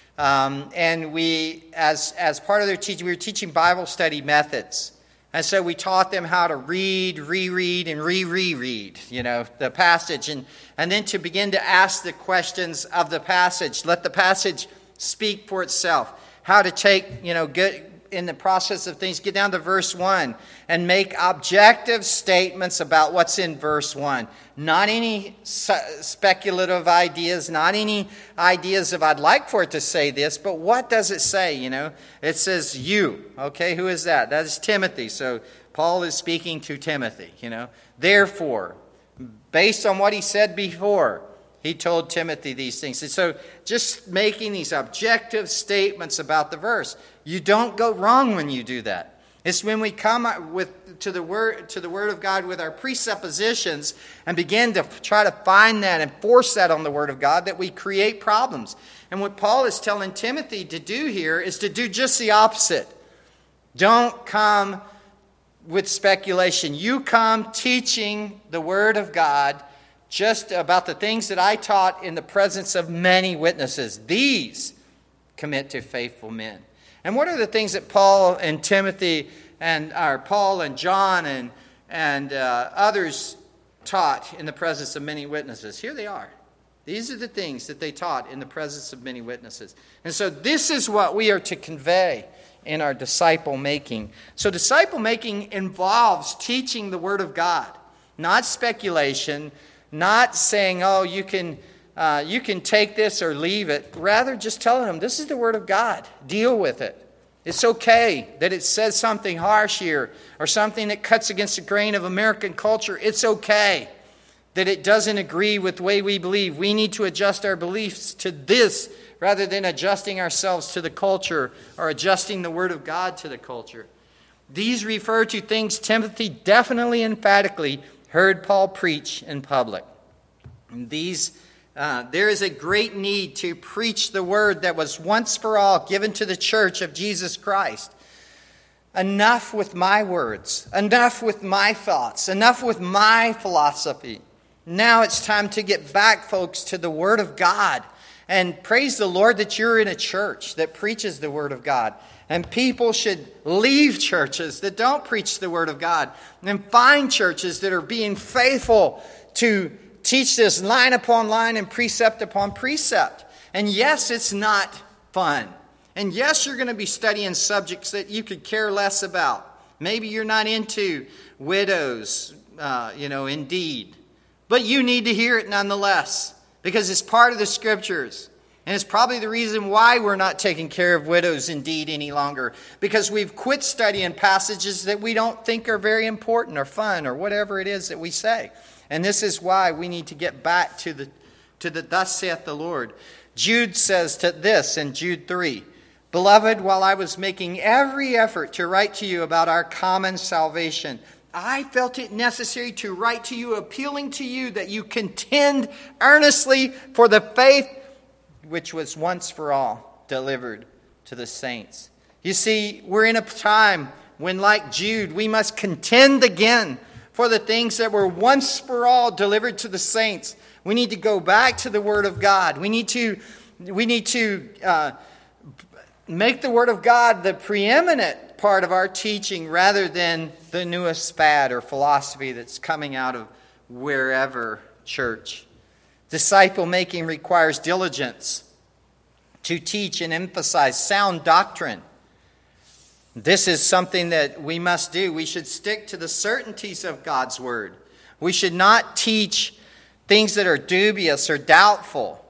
and we, as part of their teaching, we were teaching Bible study methods. And so we taught them how to read, reread, and re-reread, the passage, and then to begin to ask the questions of the passage. Let the passage speak for itself. How to take, good in the process of things, get down to verse 1 and make objective statements about what's in verse 1. Not any speculative ideas, not any ideas of I'd like for it to say this, but what does it say, It says you. Okay, who is that? That is Timothy. So Paul is speaking to Timothy, Therefore, based on what he said before, he told Timothy these things. And so just making these objective statements about the verse. You don't go wrong when you do that. It's when we come to the word of God with our presuppositions and begin to try to find that and force that on the Word of God that we create problems. And what Paul is telling Timothy to do here is to do just the opposite. Don't come with speculation. You come teaching the Word of God just about the things that I taught in the presence of many witnesses. These commit to faithful men. And what are the things that Paul and Timothy Paul and John and others taught in the presence of many witnesses? Here they are. These are the things that they taught in the presence of many witnesses. And so this is what we are to convey in our disciple making. So disciple making involves teaching the Word of God, not speculation, not saying, oh, you can take this or leave it. Rather, just telling them, this is the Word of God. Deal with it. It's okay that it says something harsh here or something that cuts against the grain of American culture. It's okay that it doesn't agree with the way we believe. We need to adjust our beliefs to this rather than adjusting ourselves to the culture or adjusting the Word of God to the culture. These refer to things Timothy definitely, emphatically heard Paul preach in public. There is a great need to preach the word that was once for all given to the church of Jesus Christ. Enough with my words. Enough with my thoughts. Enough with my philosophy. Now it's time to get back, folks, to the Word of God. And praise the Lord that you're in a church that preaches the Word of God. And people should leave churches that don't preach the Word of God and find churches that are being faithful to teach this line upon line and precept upon precept. And yes, it's not fun. And yes, you're going to be studying subjects that you could care less about. Maybe you're not into widows, indeed. But you need to hear it nonetheless, because it's part of the Scriptures. And it's probably the reason why we're not taking care of widows indeed any longer, because we've quit studying passages that we don't think are very important or fun or whatever it is that we say. And this is why we need to get back to the thus saith the Lord. Jude says to this in Jude 3, "Beloved, while I was making every effort to write to you about our common salvation, I felt it necessary to write to you, appealing to you that you contend earnestly for the faith which was once for all delivered to the saints." You see, we're in a time when, like Jude, we must contend again for the things that were once for all delivered to the saints. We need to go back to the Word of God. We need to make the Word of God the preeminent part of our teaching rather than the newest fad or philosophy that's coming out of wherever church. Disciple making requires diligence to teach and emphasize sound doctrine. This is something that we must do. We should stick to the certainties of God's Word. We should not teach things that are dubious or doubtful.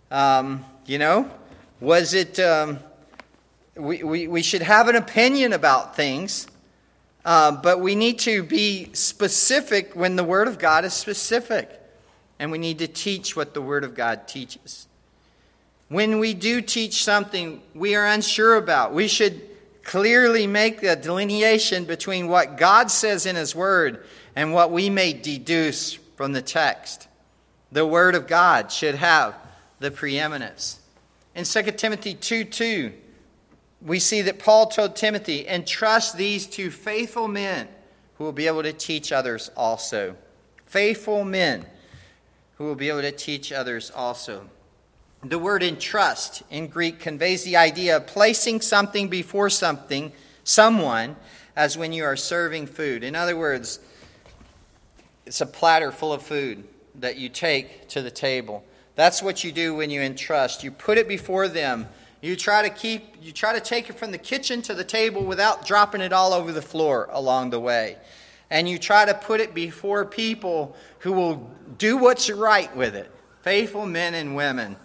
We should have an opinion about things, but we need to be specific when the Word of God is specific. And we need to teach what the Word of God teaches. When we do teach something we are unsure about, we should clearly make the delineation between what God says in His Word and what we may deduce from the text. The Word of God should have the preeminence. In 2 Timothy 2:2, we see that Paul told Timothy, "Entrust these to faithful men who will be able to teach others also." Faithful men who will be able to teach others also. The word entrust in Greek conveys the idea of placing something before someone, as when you are serving food. In other words, it's a platter full of food that you take to the table. That's what you do when you entrust. You put it before them. You try to take it from the kitchen to the table without dropping it all over the floor along the way. And you try to put it before people who will do what's right with it. Faithful men and women.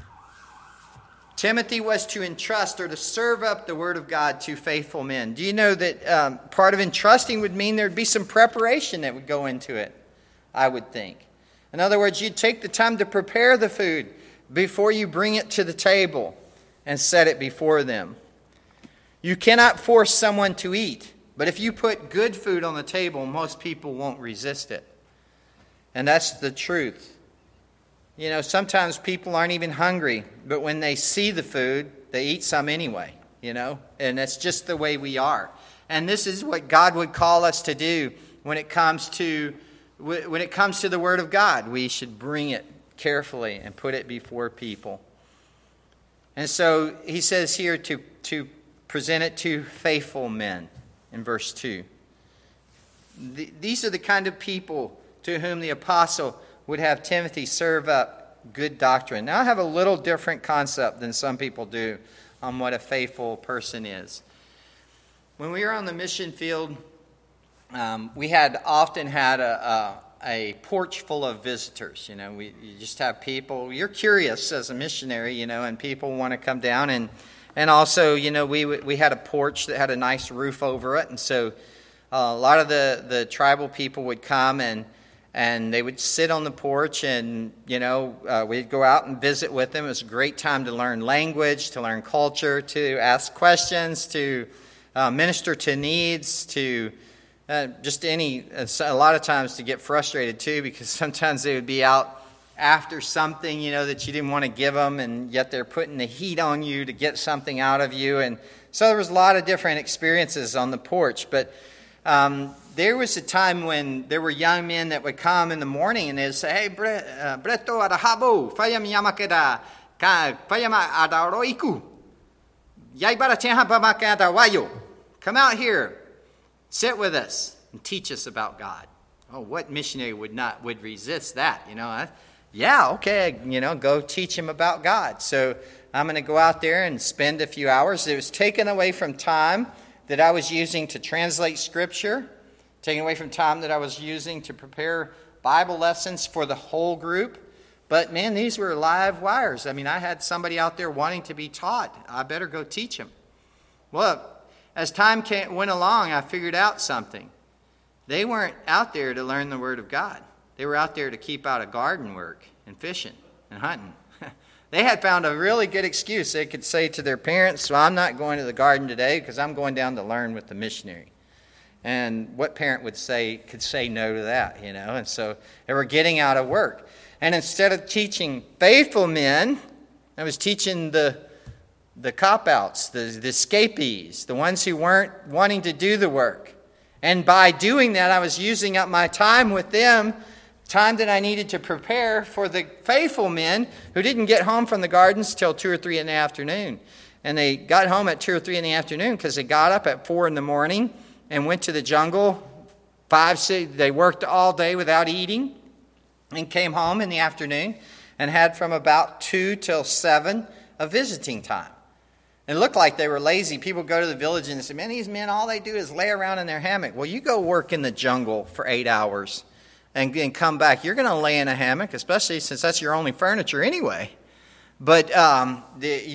Timothy was to entrust or to serve up the Word of God to faithful men. Do you know that part of entrusting would mean there'd be some preparation that would go into it, I would think. In other words, you'd take the time to prepare the food before you bring it to the table and set it before them. You cannot force someone to eat, but if you put good food on the table, most people won't resist it. And that's the truth. You know, sometimes people aren't even hungry, but when they see the food, they eat some anyway, and that's just the way we are. And this is what God would call us to do when it comes to the Word of God. We should bring it carefully and put it before people. And so he says here to present it to faithful men in verse 2. These are the kind of people to whom the apostle would have Timothy serve up good doctrine. Now I have a little different concept than some people do on what a faithful person is. When we were on the mission field, we had often had a porch full of visitors. You just have people. You're curious as a missionary, and people want to come down and also, we had a porch that had a nice roof over it, and so a lot of the tribal people would come and they would sit on the porch, and we'd go out and visit with them. It was a great time to learn language, to learn culture, to ask questions, to minister to needs, to a lot of times to get frustrated too, because sometimes they would be out after something, that you didn't want to give them, and yet they're putting the heat on you to get something out of you. And so there was a lot of different experiences on the porch. But there was a time when there were young men that would come in the morning and they'd say, "Hey, Breto adahabo, fayam yamakeda, fayam adaroiku, yaibara teha bamakada wayo. Come out here, sit with us, and teach us about God." Oh, what missionary would resist that? Yeah, okay, go teach him about God. So I'm going to go out there and spend a few hours. It was taken away from time that I was using to translate Scripture, taken away from time that I was using to prepare Bible lessons for the whole group. But, man, these were live wires. I had somebody out there wanting to be taught. I better go teach them. Well, as time went along, I figured out something. They weren't out there to learn the Word of God. They were out there to keep out of garden work and fishing and hunting. They had found a really good excuse. They could say to their parents, "Well, I'm not going to the garden today because I'm going down to learn with the missionary." And what parent could say no to that, And so they were getting out of work. And instead of teaching faithful men, I was teaching the cop-outs, the escapees, the ones who weren't wanting to do the work. And by doing that, I was using up my time with them, time that I needed to prepare for the faithful men who didn't get home from the gardens till 2 or 3 in the afternoon. And they got home at 2 or 3 in the afternoon because they got up at 4 in the morning and went to the jungle. 5, 6, they worked all day without eating and came home in the afternoon and had from about 2 till 7 a visiting time. It looked like they were lazy. People go to the village and say, "Man, these men, all they do is lay around in their hammock." Well, you go work in the jungle for 8 hours and come back. You're going to lay in a hammock, especially since that's your only furniture anyway. But, they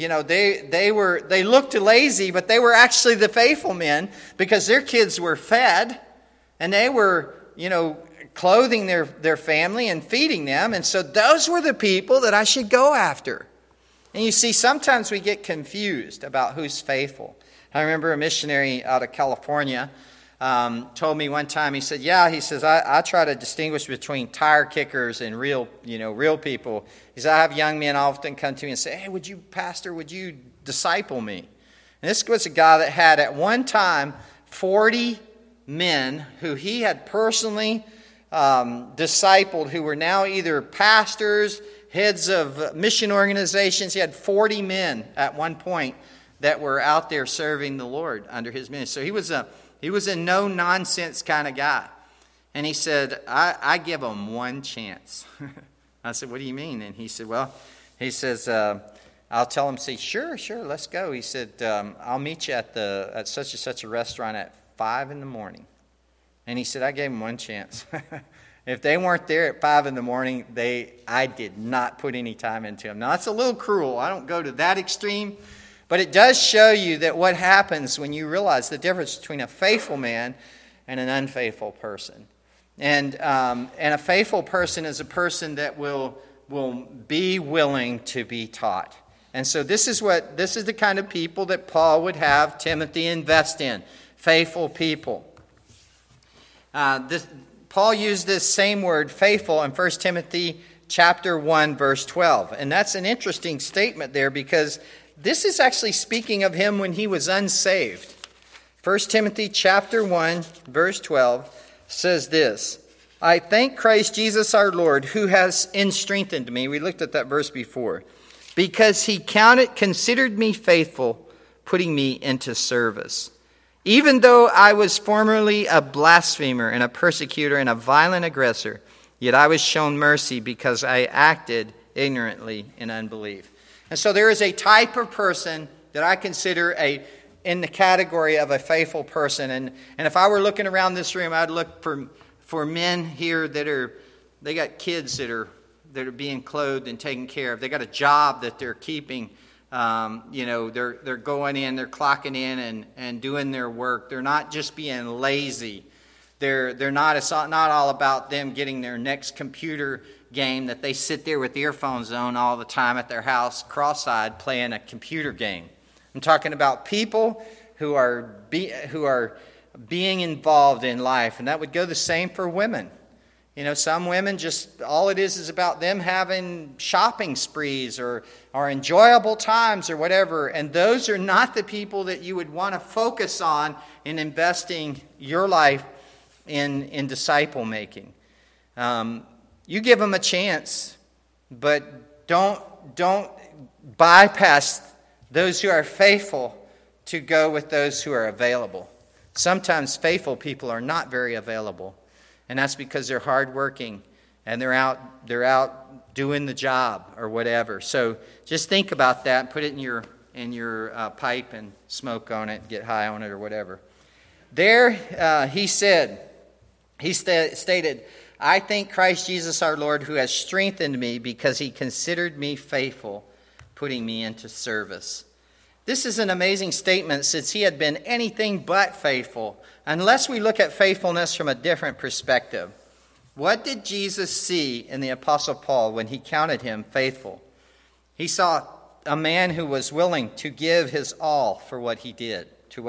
looked lazy, but they were actually the faithful men because their kids were fed and they were, clothing their family and feeding them. And so those were the people that I should go after. And you see, sometimes we get confused about who's faithful. I remember a missionary out of California told me one time, he says, I try to distinguish between tire kickers and real people. He said, I have young men often come to me and say, "Hey, would you disciple me?" And this was a guy that had at one time 40 men who he had personally discipled, who were now either pastors, heads of mission organizations. He had 40 men at one point that were out there serving the Lord under his ministry. So he was a no-nonsense kind of guy. And he said, I give them one chance. I said, "What do you mean?" And he said, I'll tell him, say, sure, let's go. He said, I'll meet you at such and such a restaurant at 5 in the morning. And he said, I gave him one chance. If they weren't there at 5 in the morning, I did not put any time into them. Now, that's a little cruel. I don't go to that extreme. But it does show you that what happens when you realize the difference between a faithful man and an unfaithful person. And a faithful person is a person that will be willing to be taught. And so this is the kind of people that Paul would have Timothy invest in. Faithful people. Paul used this same word, faithful, in 1 Timothy chapter 1, verse 12. And that's an interesting statement there because this is actually speaking of him when he was unsaved. 1 Timothy chapter 1, verse 12 says this, "I thank Christ Jesus our Lord, who has strengthened me." We looked at that verse before. "Because he considered me faithful, putting me into service. Even though I was formerly a blasphemer and a persecutor and a violent aggressor, yet I was shown mercy because I acted ignorantly in unbelief." And so there is a type of person that I consider in the category of a faithful person. And if I were looking around this room, I'd look for men here they got kids that are being clothed and taken care of. They got a job that they're keeping. They're going in, they're clocking in and doing their work. They're not just being lazy. It's not all about them getting their next computer game that they sit there with earphones on all the time at their house, cross-eyed, playing a computer game. I'm talking about people who are being involved in life, and that would go the same for women. Some women just, all it is about them having shopping sprees or enjoyable times or whatever. And those are not the people that you would want to focus on in investing your life in disciple making. You give them a chance, but don't bypass those who are faithful to go with those who are available. Sometimes faithful people are not very available. And that's because they're hardworking and they're out doing the job or whatever. So just think about that and put it in your pipe and smoke on it, get high on it or whatever. There he stated, I thank Christ Jesus our Lord, who has strengthened me because he considered me faithful, putting me into service. This is an amazing statement, since he had been anything but faithful, unless we look at faithfulness from a different perspective. What did Jesus see in the Apostle Paul when he counted him faithful? He saw a man who was willing to give his all for what he did.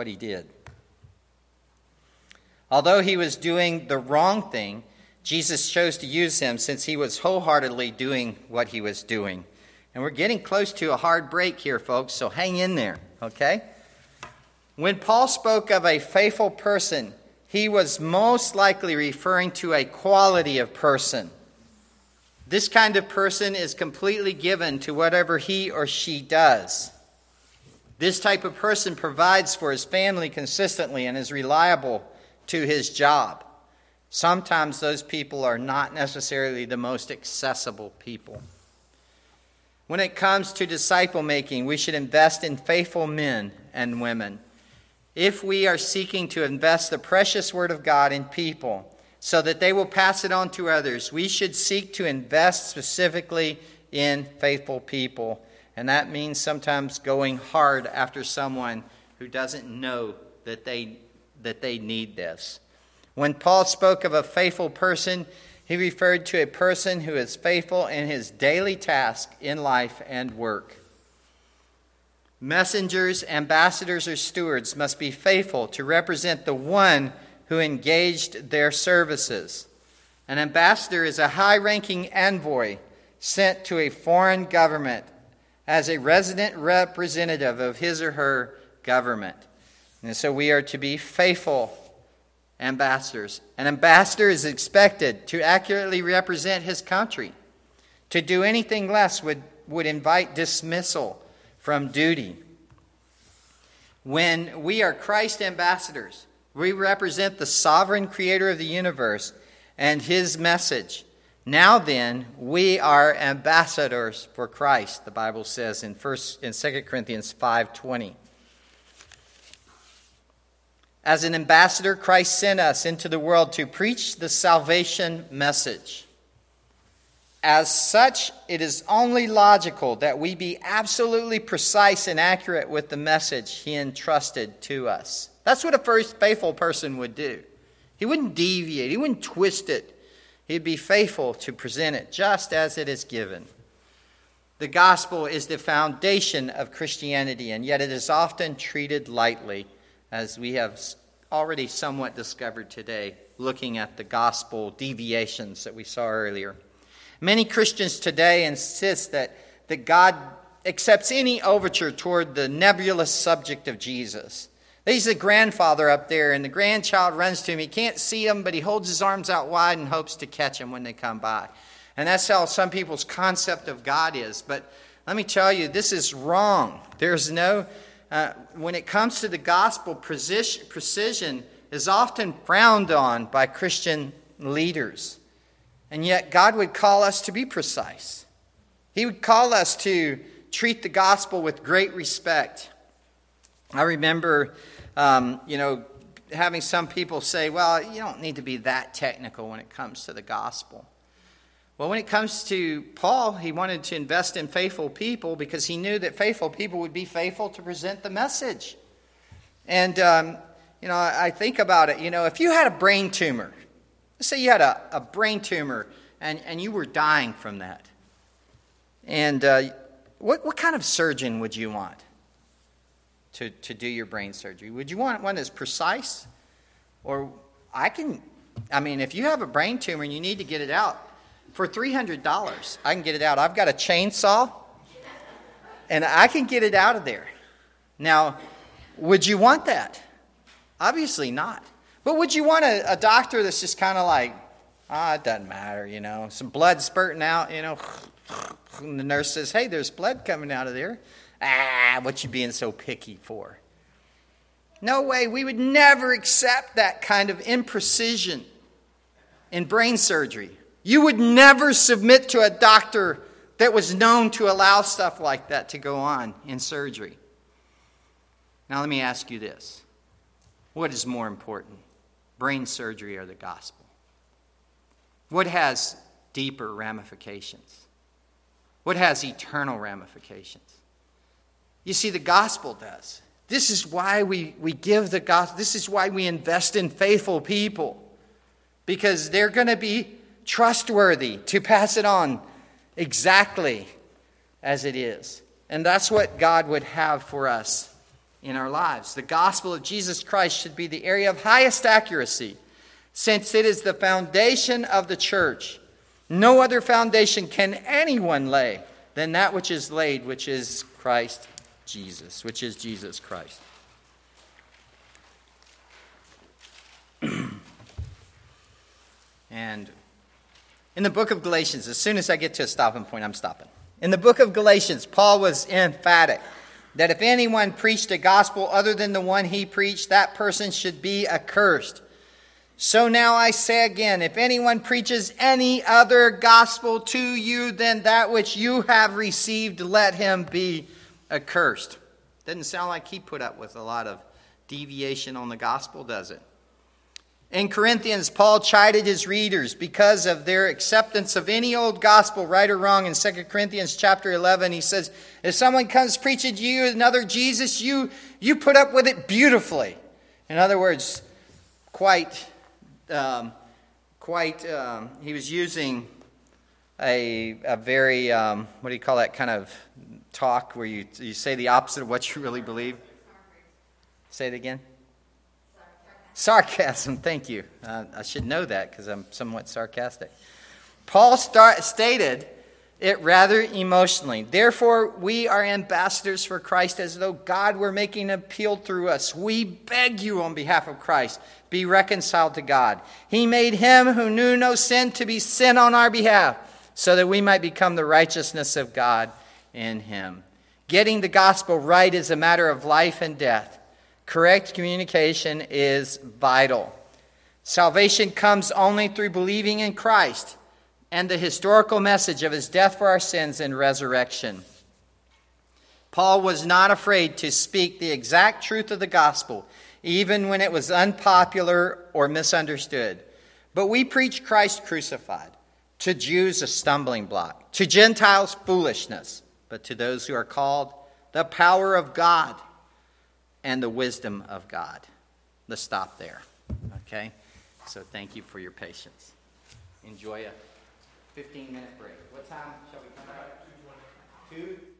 Although he was doing the wrong thing, Jesus chose to use him since he was wholeheartedly doing what he was doing. And we're getting close to a hard break here, folks, so hang in there, okay? When Paul spoke of a faithful person, he was most likely referring to a quality of person. This kind of person is completely given to whatever he or she does. This type of person provides for his family consistently and is reliable to his job. Sometimes those people are not necessarily the most accessible people. When it comes to disciple making, we should invest in faithful men and women. If we are seeking to invest the precious Word of God in people so that they will pass it on to others, we should seek to invest specifically in faithful people. And that means sometimes going hard after someone who doesn't know that they need this. When Paul spoke of a faithful person, he referred to a person who is faithful in his daily task in life and work. Messengers, ambassadors, or stewards must be faithful to represent the one who engaged their services. An ambassador is a high-ranking envoy sent to a foreign government as a resident representative of his or her government. And so we are to be faithful ambassadors. An ambassador is expected to accurately represent his country. To do anything less would invite dismissal from duty. When we are Christ ambassadors, we represent the sovereign creator of the universe and his message. Now then, we are ambassadors for Christ, the Bible says in 2 Corinthians 5:20. As an ambassador, Christ sent us into the world to preach the salvation message. As such, it is only logical that we be absolutely precise and accurate with the message he entrusted to us. That's what a first faithful person would do. He wouldn't deviate. He wouldn't twist it. He'd be faithful to present it just as it is given. The gospel is the foundation of Christianity, and yet it is often treated lightly, as we have already somewhat discovered today, looking at the gospel deviations that we saw earlier. Many Christians today insist that God accepts any overture toward the nebulous subject of Jesus. He's a grandfather up there, and the grandchild runs to him. He can't see him, but he holds his arms out wide and hopes to catch him when they come by. And that's how some people's concept of God is. But let me tell you, this is wrong. There's no... when it comes to the gospel, precision is often frowned on by Christian leaders. And yet God would call us to be precise. He would call us to treat the gospel with great respect. I remember, having some people say, well, you don't need to be that technical when it comes to the gospel. Well, when it comes to Paul, he wanted to invest in faithful people because he knew that faithful people would be faithful to present the message. And, I think about it. If you had a brain tumor, let's say you had a brain tumor and you were dying from that. And what kind of surgeon would you want to do your brain surgery? Would you want one that's precise? Or I can I mean, if you have a brain tumor and you need to get it out, for $300, I can get it out. I've got a chainsaw, and I can get it out of there. Now, would you want that? Obviously not. But would you want a doctor that's just kind of like, it doesn't matter, some blood spurting out, and the nurse says, hey, there's blood coming out of there. What you being so picky for? No way. We would never accept that kind of imprecision in brain surgery. You would never submit to a doctor that was known to allow stuff like that to go on in surgery. Now let me ask you this. What is more important, brain surgery or the gospel? What has deeper ramifications? What has eternal ramifications? You see, the gospel does. This is why we give the gospel. This is why we invest in faithful people. Because they're going to be trustworthy to pass it on exactly as it is. And that's what God would have for us in our lives. The gospel of Jesus Christ should be the area of highest accuracy, since it is the foundation of the church. No other foundation can anyone lay than that which is laid, which is Christ Jesus, which is Jesus Christ. And in the book of Galatians, as soon as I get to a stopping point, I'm stopping. In the book of Galatians, Paul was emphatic that if anyone preached a gospel other than the one he preached, that person should be accursed. So now I say again, if anyone preaches any other gospel to you than that which you have received, let him be accursed. Doesn't sound like he put up with a lot of deviation on the gospel, does it? In Corinthians, Paul chided his readers because of their acceptance of any old gospel, right or wrong. In 2 Corinthians chapter 11, he says, if someone comes preaching to you another Jesus, you put up with it beautifully. In other words, he was using a very, what do you call that kind of talk where you say the opposite of what you really believe? Say it again. Sarcasm, thank you. I should know that because I'm somewhat sarcastic. Paul stated it rather emotionally. Therefore, we are ambassadors for Christ as though God were making an appeal through us. We beg you on behalf of Christ, be reconciled to God. He made him who knew no sin to be sin on our behalf, so that we might become the righteousness of God in him. Getting the gospel right is a matter of life and death. Correct communication is vital. Salvation comes only through believing in Christ and the historical message of his death for our sins and resurrection. Paul was not afraid to speak the exact truth of the gospel, even when it was unpopular or misunderstood. But we preach Christ crucified, to Jews a stumbling block, to Gentiles foolishness, but to those who are called, the power of God and the wisdom of God. Let's stop there, okay? So thank you for your patience. Enjoy a 15-minute break. What time shall we come back? 2:20. 2?